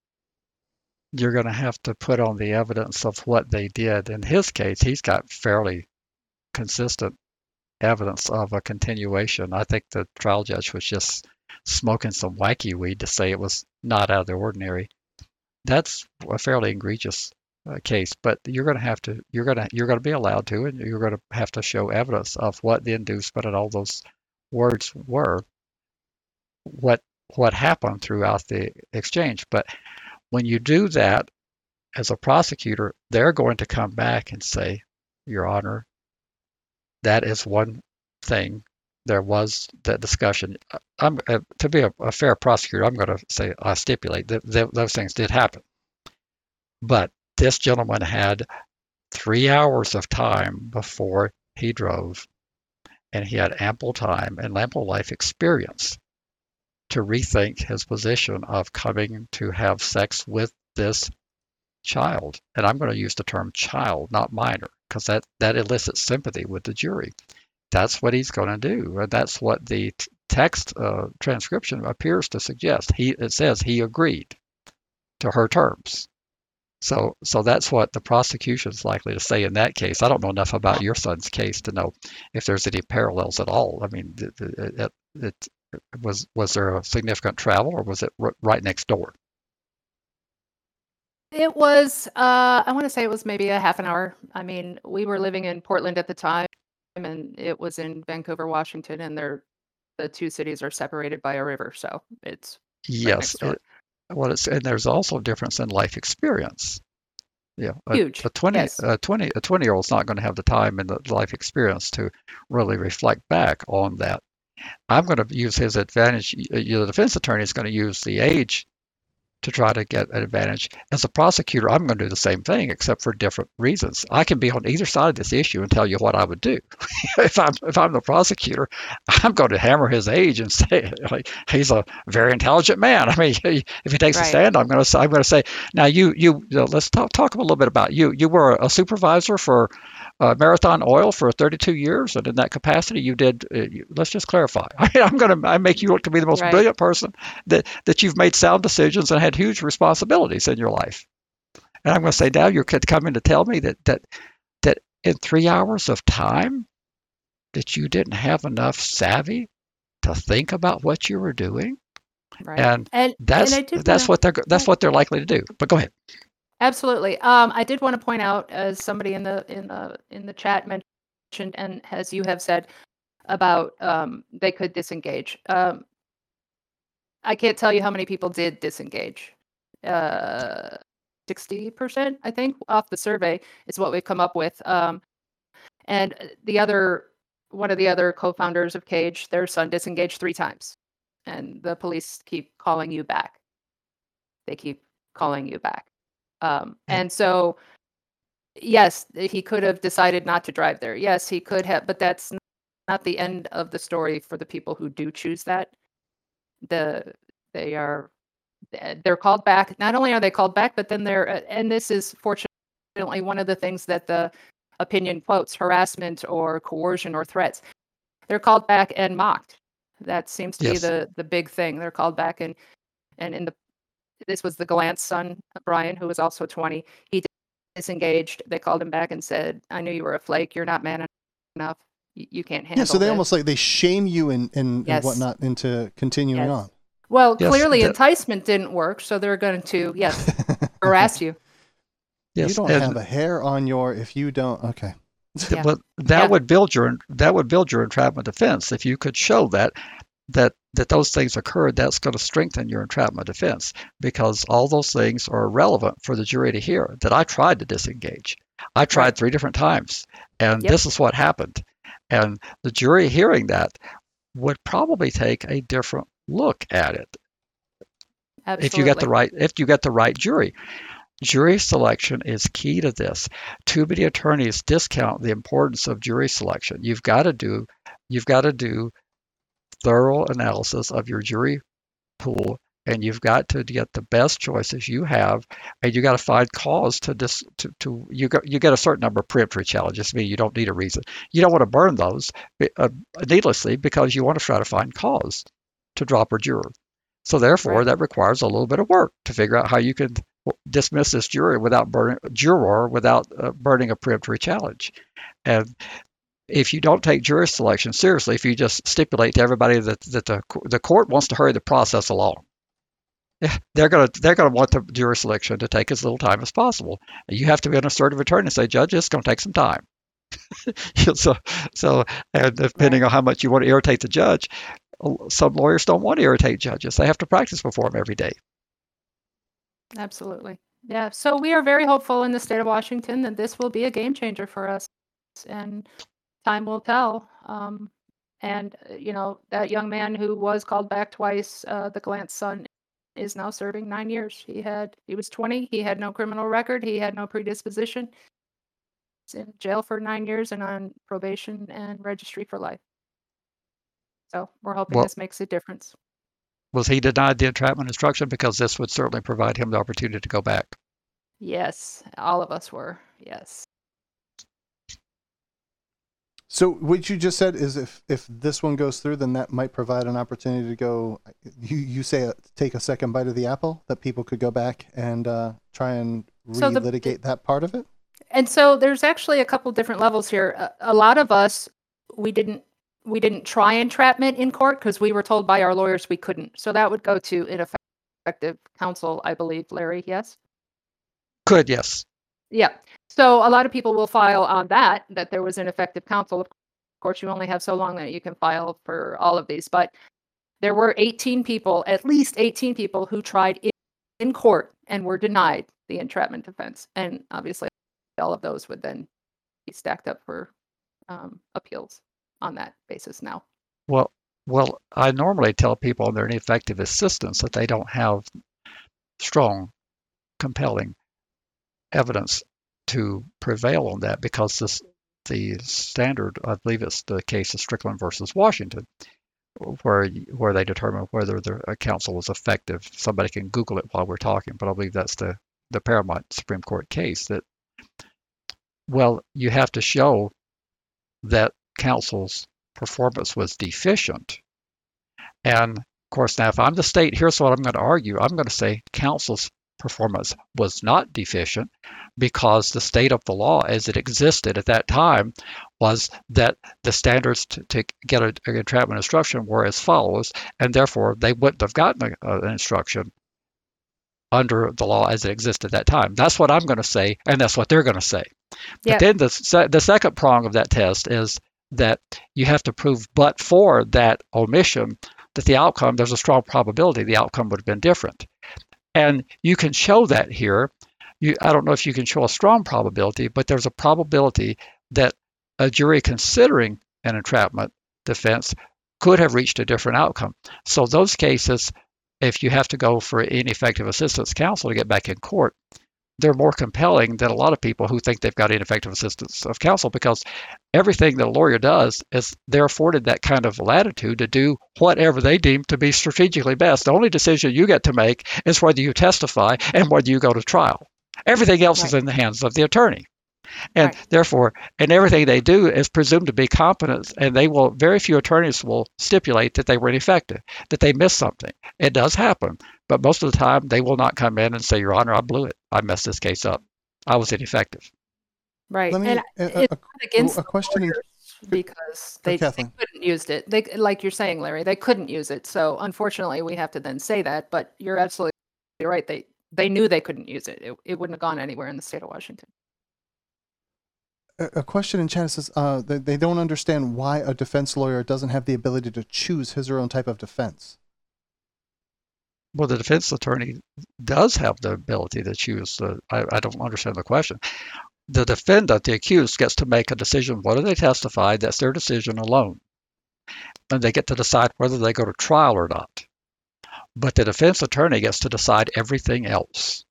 You're going to have to put on the evidence of what they did. In his case, he's got fairly consistent evidence of a continuation. I think the trial judge was just smoking some wacky weed to say it was not out of the ordinary. That's a fairly egregious case, but you're going to be allowed to, and you're going to have to show evidence of what the inducement and all those words were, what happened throughout the exchange. But when you do that as a prosecutor, they're going to come back and say, Your Honor, that is one thing. There was that discussion. To be a fair prosecutor, I'm going to say I stipulate that those things did happen. But this gentleman had 3 hours of time before he drove, and he had ample time and ample life experience to rethink his position of coming to have sex with this child. And I'm going to use the term child, not minor, because that elicits sympathy with the jury. That's what he's going to do, and that's what the text transcription appears to suggest. It says he agreed to her terms. So that's what the prosecution is likely to say in that case. I don't know enough about your son's case to know if there's any parallels at all. I mean, was there a significant travel, or was it right next door? It was, I want to say it was maybe a half an hour. I mean, we were living in Portland at the time, and it was in Vancouver, Washington, and the two cities are separated by a river, so it's right Yes. next door. And there's also a difference in life experience. Yeah, Huge. a 20 Yes. a 20-year-old's not going to have the time and the life experience to really reflect back on that. I'm going to use his advantage. The defense attorney is going to use the age to try to get an advantage. As a prosecutor, I'm going to do the same thing, except for different reasons. I can be on either side of this issue and tell you what I would do. If I'm the prosecutor, I'm going to hammer his age and say, like, he's a very intelligent man. I mean, if he takes a Right. stand, I'm going to say, now let's talk a little bit about you. You were a supervisor for Marathon Oil for 32 years, and in that capacity, you did. Let's just clarify. I make you look to be the most Right. brilliant person that you've made sound decisions and had huge responsibilities in your life. And I'm going to say, now you're coming to tell me that in 3 hours of time that you didn't have enough savvy to think about what you were doing, Right. and I did that's wanna, what they're likely to do. But go ahead. absolutely. I did want to point out, as somebody in the chat mentioned, and as you have said about they could disengage. I can't tell you how many people did disengage. 60%, I think, off the survey is what we've come up with. And one of the other co-founders of Cage, their son disengaged 3 times, and the police keep calling you back. They keep calling you back. And so, yes, he could have decided not to drive there. Yes, he could have, but that's not the end of the story for the people who do choose that. They're called back. Not only are they called back, but then and this is fortunately one of the things that the opinion quotes: harassment or coercion or threats. They're called back and mocked. That seems to be Yes. the big thing. They're called back and this was the Gallant son, Brian, who was also 20. He disengaged. They called him back and said, "I knew you were a flake. You're not man enough. You can't handle Yeah, so they this." almost like they shame you and Yes. whatnot into continuing Yes. on. Well, Yes, clearly that- enticement didn't work, so they're going to, yes, harass you. Yes. You don't and- have a hair on your if you don't. Okay. Yeah. But Yeah. would build your entrapment defense if you could show that those things occurred. That's going to strengthen your entrapment defense, because all those things are relevant for the jury to hear. That I tried to disengage. I tried Right. 3 different times, and Yep. this is what happened. And the jury hearing that would probably take a different look at it Absolutely. if you get the right jury. Jury selection is key to this. Too many attorneys discount the importance of jury selection. You've got to do thorough analysis of your jury pool, and you've got to get the best choices you have, and you got to find cause you get a certain number of preemptory challenges. I mean, you don't need a reason. You don't want to burn those needlessly, because you want to try to find cause to drop a juror. So therefore, Right. that requires a little bit of work to figure out how you can dismiss this without burning a preemptory challenge. And if you don't take jury selection seriously, if you just stipulate to everybody that the court wants to hurry the process along, they're going to want the jury selection to take as little time as possible. And you have to be an assertive attorney and say, "Judge, it's going to take some time." And depending on how much you want to irritate the judge, some lawyers don't want to irritate judges. They have to practice before them every day. Absolutely. Yeah. So we are very hopeful in the state of Washington that this will be a game changer for us, and time will tell. That young man who was called back twice, the Gallant son, is now serving 9 years. He was 20. He had no criminal record. He had no predisposition. He's in jail for 9 years and on probation and registry for life. So we're hoping Well, this makes a difference. was he denied the entrapment instruction? Because this would certainly provide him the opportunity to go back. Yes, all of us were. Yes. So what you just said is if this one goes through, then that might provide an opportunity to go. You say take a second bite of the apple, that people could go back and try and So relitigate that part of it? And so there's actually a couple different levels here. A lot of us, we didn't try entrapment in court because we were told by our lawyers we couldn't. So that would go to ineffective counsel, I believe, Larry. Yes. Could, yes. Yeah. So a lot of people will file on that there was ineffective counsel. Of course, you only have so long that you can file for all of these, but there were 18 people, at least 18 people, who tried in court and were denied the entrapment defense. And obviously, all of those would then be stacked up for appeals on that basis now. Well, I normally tell people on their ineffective assistance that they don't have strong, compelling evidence to prevail on that because the standard, I believe it's the case of Strickland versus Washington, where they determine whether the counsel was effective. Somebody can Google it while we're talking, but I believe that's the paramount Supreme Court case that, well, you have to show that counsel's performance was deficient. And of course, now if I'm the state, here's what I'm going to argue. I'm going to say counsel's performance was not deficient because the state of the law as it existed at that time was that the standards to get an entrapment instruction were as follows, and therefore they wouldn't have gotten an instruction under the law as it existed at that time. That's what I'm going to say, and that's what they're going to say. But then the second prong of that test is that you have to prove, but for that omission, that the outcome, there's a strong probability the outcome would have been different. And you can show that here. I don't know if you can show a strong probability, but there's a probability that a jury considering an entrapment defense could have reached a different outcome. So those cases, if you have to go for ineffective assistance counsel to get back in court, they're more compelling than a lot of people who think they've got ineffective assistance of counsel, because everything that a lawyer does is they're afforded that kind of latitude to do whatever they deem to be strategically best. The only decision you get to make is whether you testify and whether you go to trial. Everything else is in the hands of the attorney. And therefore, and everything they do is presumed to be competent, and very few attorneys will stipulate that they were ineffective, that they missed something. It does happen, but most of the time they will not come in and say, Your Honor, I blew it. I messed this case up. I was ineffective. Right. And it's against a question because they couldn't use it. They, like you're saying, Larry, they couldn't use it. So unfortunately, we have to then say that. But you're absolutely right. They knew they couldn't use it. It wouldn't have gone anywhere in the state of Washington. A question in chat says they don't understand why a defense lawyer doesn't have the ability to choose his or her own type of defense. Well, the defense attorney does have the ability to choose. I don't understand the question. The defendant, the accused, gets to make a decision whether they testify. That's their decision alone. And they get to decide whether they go to trial or not. But the defense attorney gets to decide everything else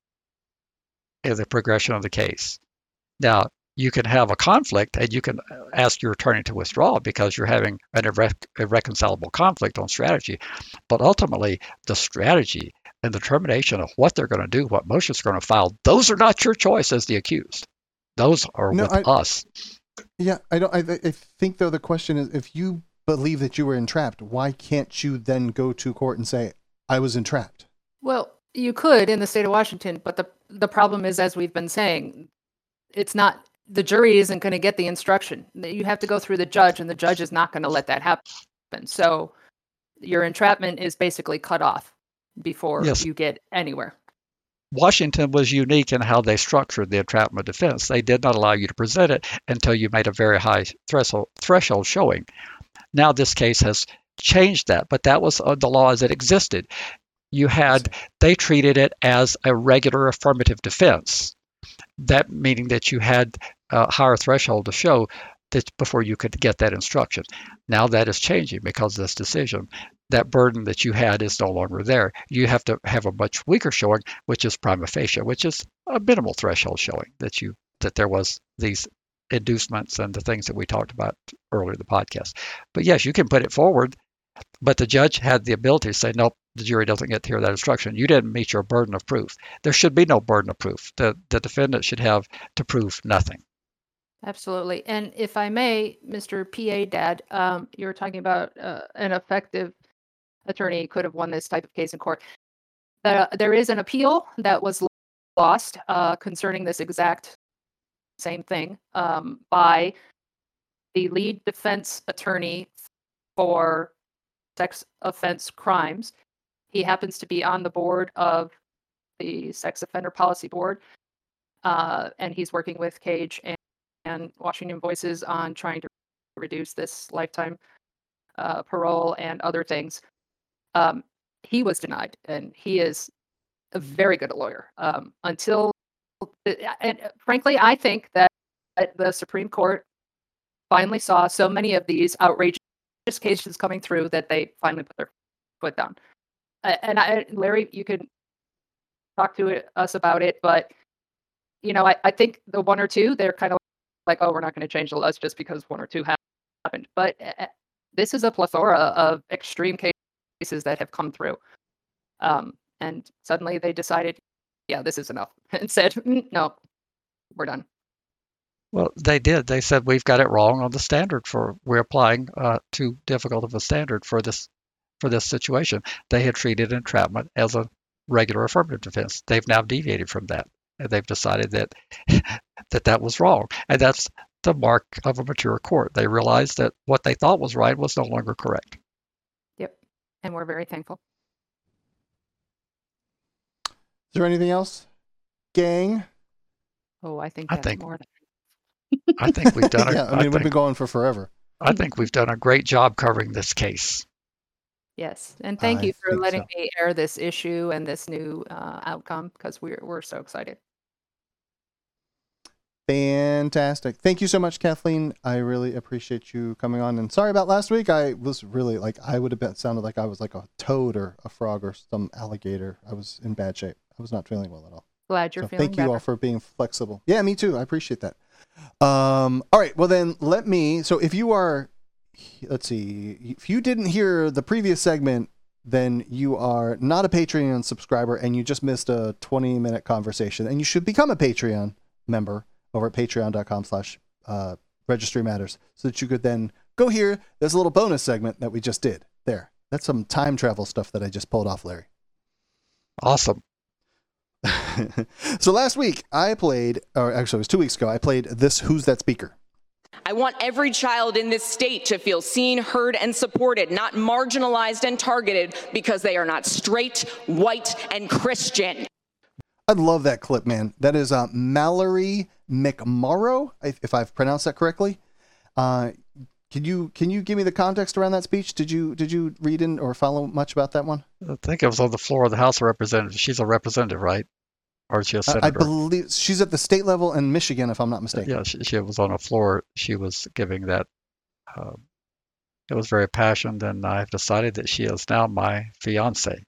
in the progression of the case. Now, you can have a conflict and you can ask your attorney to withdraw because you're having an irreconcilable conflict on strategy. But ultimately, the strategy and the determination of what they're going to do, what motions they're going to file, those are not your choice as the accused. Those are us. Yeah, I think, though, the question is, if you believe that you were entrapped, why can't you then go to court and say, I was entrapped? Well, you could in the state of Washington, but the problem is, as we've been saying, it's not. The jury isn't going to get the instruction. You have to go through the judge, and the judge is not going to let that happen. So your entrapment is basically cut off before you get anywhere. Washington was unique in how they structured the entrapment defense. They did not allow you to present it until you made a very high threshold showing. Now this case has changed that, but that was the law as it existed. They treated it as a regular affirmative defense. That meaning that you had a higher threshold to show that before you could get that instruction. Now that is changing because of this decision. That burden that you had is no longer there. You have to have a much weaker showing, which is prima facie, which is a minimal threshold showing that there was these inducements and the things that we talked about earlier in the podcast. But yes, you can put it forward, but the judge had the ability to say, nope, the jury doesn't get to hear that instruction. You didn't meet your burden of proof. There should be no burden of proof. The defendant should have to prove nothing. Absolutely. And if I may, Mr. PA Dad, you were talking about an effective attorney could have won this type of case in court. There is an appeal that was lost concerning this exact same thing by the lead defense attorney for sex offense crimes. He happens to be on the board of the Sex Offender Policy Board, and he's working with Cage and Washington Voices on trying to reduce this lifetime parole and other things. He was denied, and he is a very good lawyer. And frankly, I think that the Supreme Court finally saw so many of these outrageous cases coming through that they finally put their foot down. Larry, you could talk to us about it, but I think the one or two, they're kind of like, oh, we're not going to change the laws just because one or two happened. But this is a plethora of extreme cases that have come through. And suddenly they decided, yeah, this is enough, and said, no, we're done. Well, they did. They said we've got it wrong on the standard we're applying too difficult of a standard for this situation. They had treated entrapment as a regular affirmative defense. They've now deviated from that, and they've decided that that was wrong. And that's the mark of a mature court. They realized that what they thought was right was no longer correct. Yep, and we're very thankful. Is there anything else, gang? Oh, I think more. I think we've done. We've been going for forever. I think we've done a great job covering this case. Yes, and thank you for letting me air this issue and this new outcome, because we're so excited. Fantastic. Thank you so much, Kathleen. I really appreciate you coming on. And sorry about last week. I was really I would have sounded like I was like a toad or a frog or some alligator. I was in bad shape. I was not feeling well at all. Glad you're feeling better. Thank you all for being flexible. Yeah, me too. I appreciate that. All right. Well, then so if you are, let's see, if you didn't hear the previous segment, then you are not a Patreon subscriber and you just missed a 20-minute conversation, and you should become a Patreon member over at patreon.com/registry matters, so that you could then go here. There's a little bonus segment that we just did there. That's some time travel stuff that I just pulled off, Larry. Awesome. So last week I played, or actually it was 2 weeks ago, I played this Who's That Speaker? I want every child in this state to feel seen, heard, and supported, not marginalized and targeted because they are not straight, white, and Christian. I love that clip, man. That is Mallory McMorrow, if I've pronounced that correctly. Can you give me the context around that speech? Did you read in or follow much about that one? I think it was on the floor of the House of Representatives. She's a representative, right? Or is she a senator? I believe she's at the state level in Michigan, if I'm not mistaken. Yeah, she was on a floor. She was giving that. It was very passionate, and I've decided that she is now my fiance.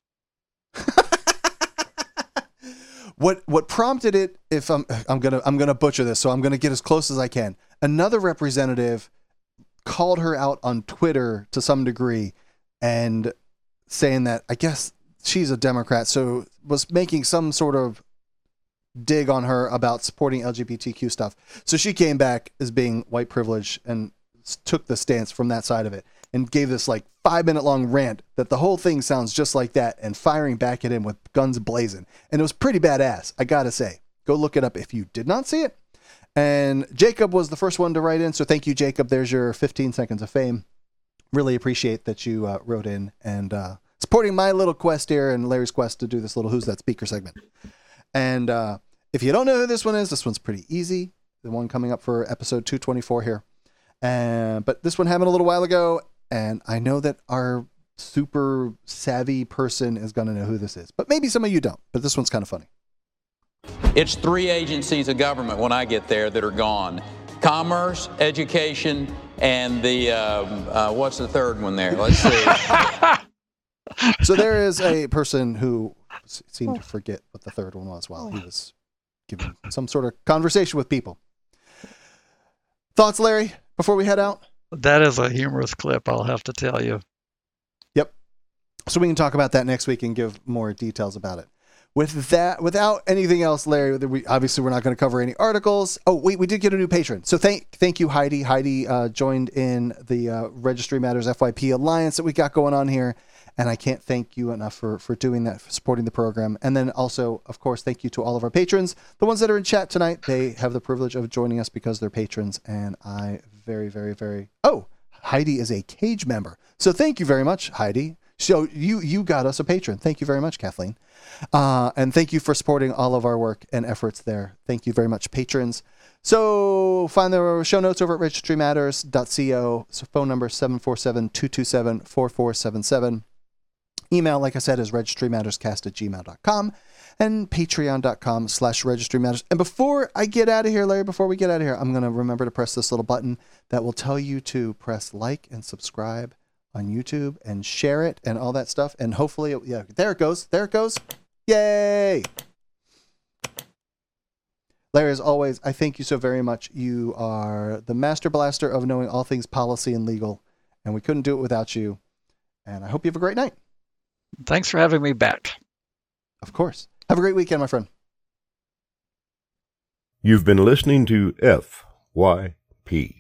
What prompted it? If I'm gonna butcher this, so I'm gonna get as close as I can. Another representative called her out on Twitter to some degree, and saying that I guess she's a Democrat, so was making some sort of dig on her about supporting LGBTQ stuff. So she came back as being white privilege and took the stance from that side of it and gave this 5-minute long rant that the whole thing sounds just like that, and firing back at him with guns blazing. And it was pretty badass, I gotta say. Go look it up if you did not see it. And Jacob was the first one to write in, so thank you, Jacob. There's your 15 seconds of fame. Really appreciate that you wrote in and supporting my little quest here and Larry's quest to do this little Who's That Speaker segment. And if you don't know who this one is, this one's pretty easy. The one coming up for episode 224 here. But this one happened a little while ago, and I know that our super savvy person is going to know who this is. But maybe some of you don't, but this one's kind of funny. It's 3 agencies of government when I get there that are gone. Commerce, education, and the, what's the third one there? Let's see. So there is a person who seemed to forget what the third one was while he was giving some sort of conversation with people. Thoughts, Larry, before we head out? That is a humorous clip, I'll have to tell you. Yep. So we can talk about that next week and give more details about it. With that, without anything else, Larry, we're not going to cover any articles. Oh, wait, we did get a new patron. So thank you, Heidi. Heidi joined in the Registry Matters FYP Alliance that we got going on here. And I can't thank you enough for doing that, for supporting the program. And then also, of course, thank you to all of our patrons. The ones that are in chat tonight, they have the privilege of joining us because they're patrons. And I very, very, very... Oh, Heidi is a Cage member. So thank you very much, Heidi. So you got us a patron. Thank you very much, Kathleen. And thank you for supporting all of our work and efforts there. Thank you very much, patrons. So find the show notes over at registrymatters.co. So phone number 747-227-4477. Email, like I said, is registrymatterscast@gmail.com and patreon.com/registrymatters. And before I get out of here, Larry, before we get out of here, I'm going to remember to press this little button that will tell you to press like and subscribe on YouTube and share it and all that stuff. And hopefully, yeah, there it goes. There it goes. Yay! Larry, as always, I thank you so very much. You are the master blaster of knowing all things policy and legal, and we couldn't do it without you. And I hope you have a great night. Thanks for having me back. Of course. Have a great weekend, my friend. You've been listening to FYP.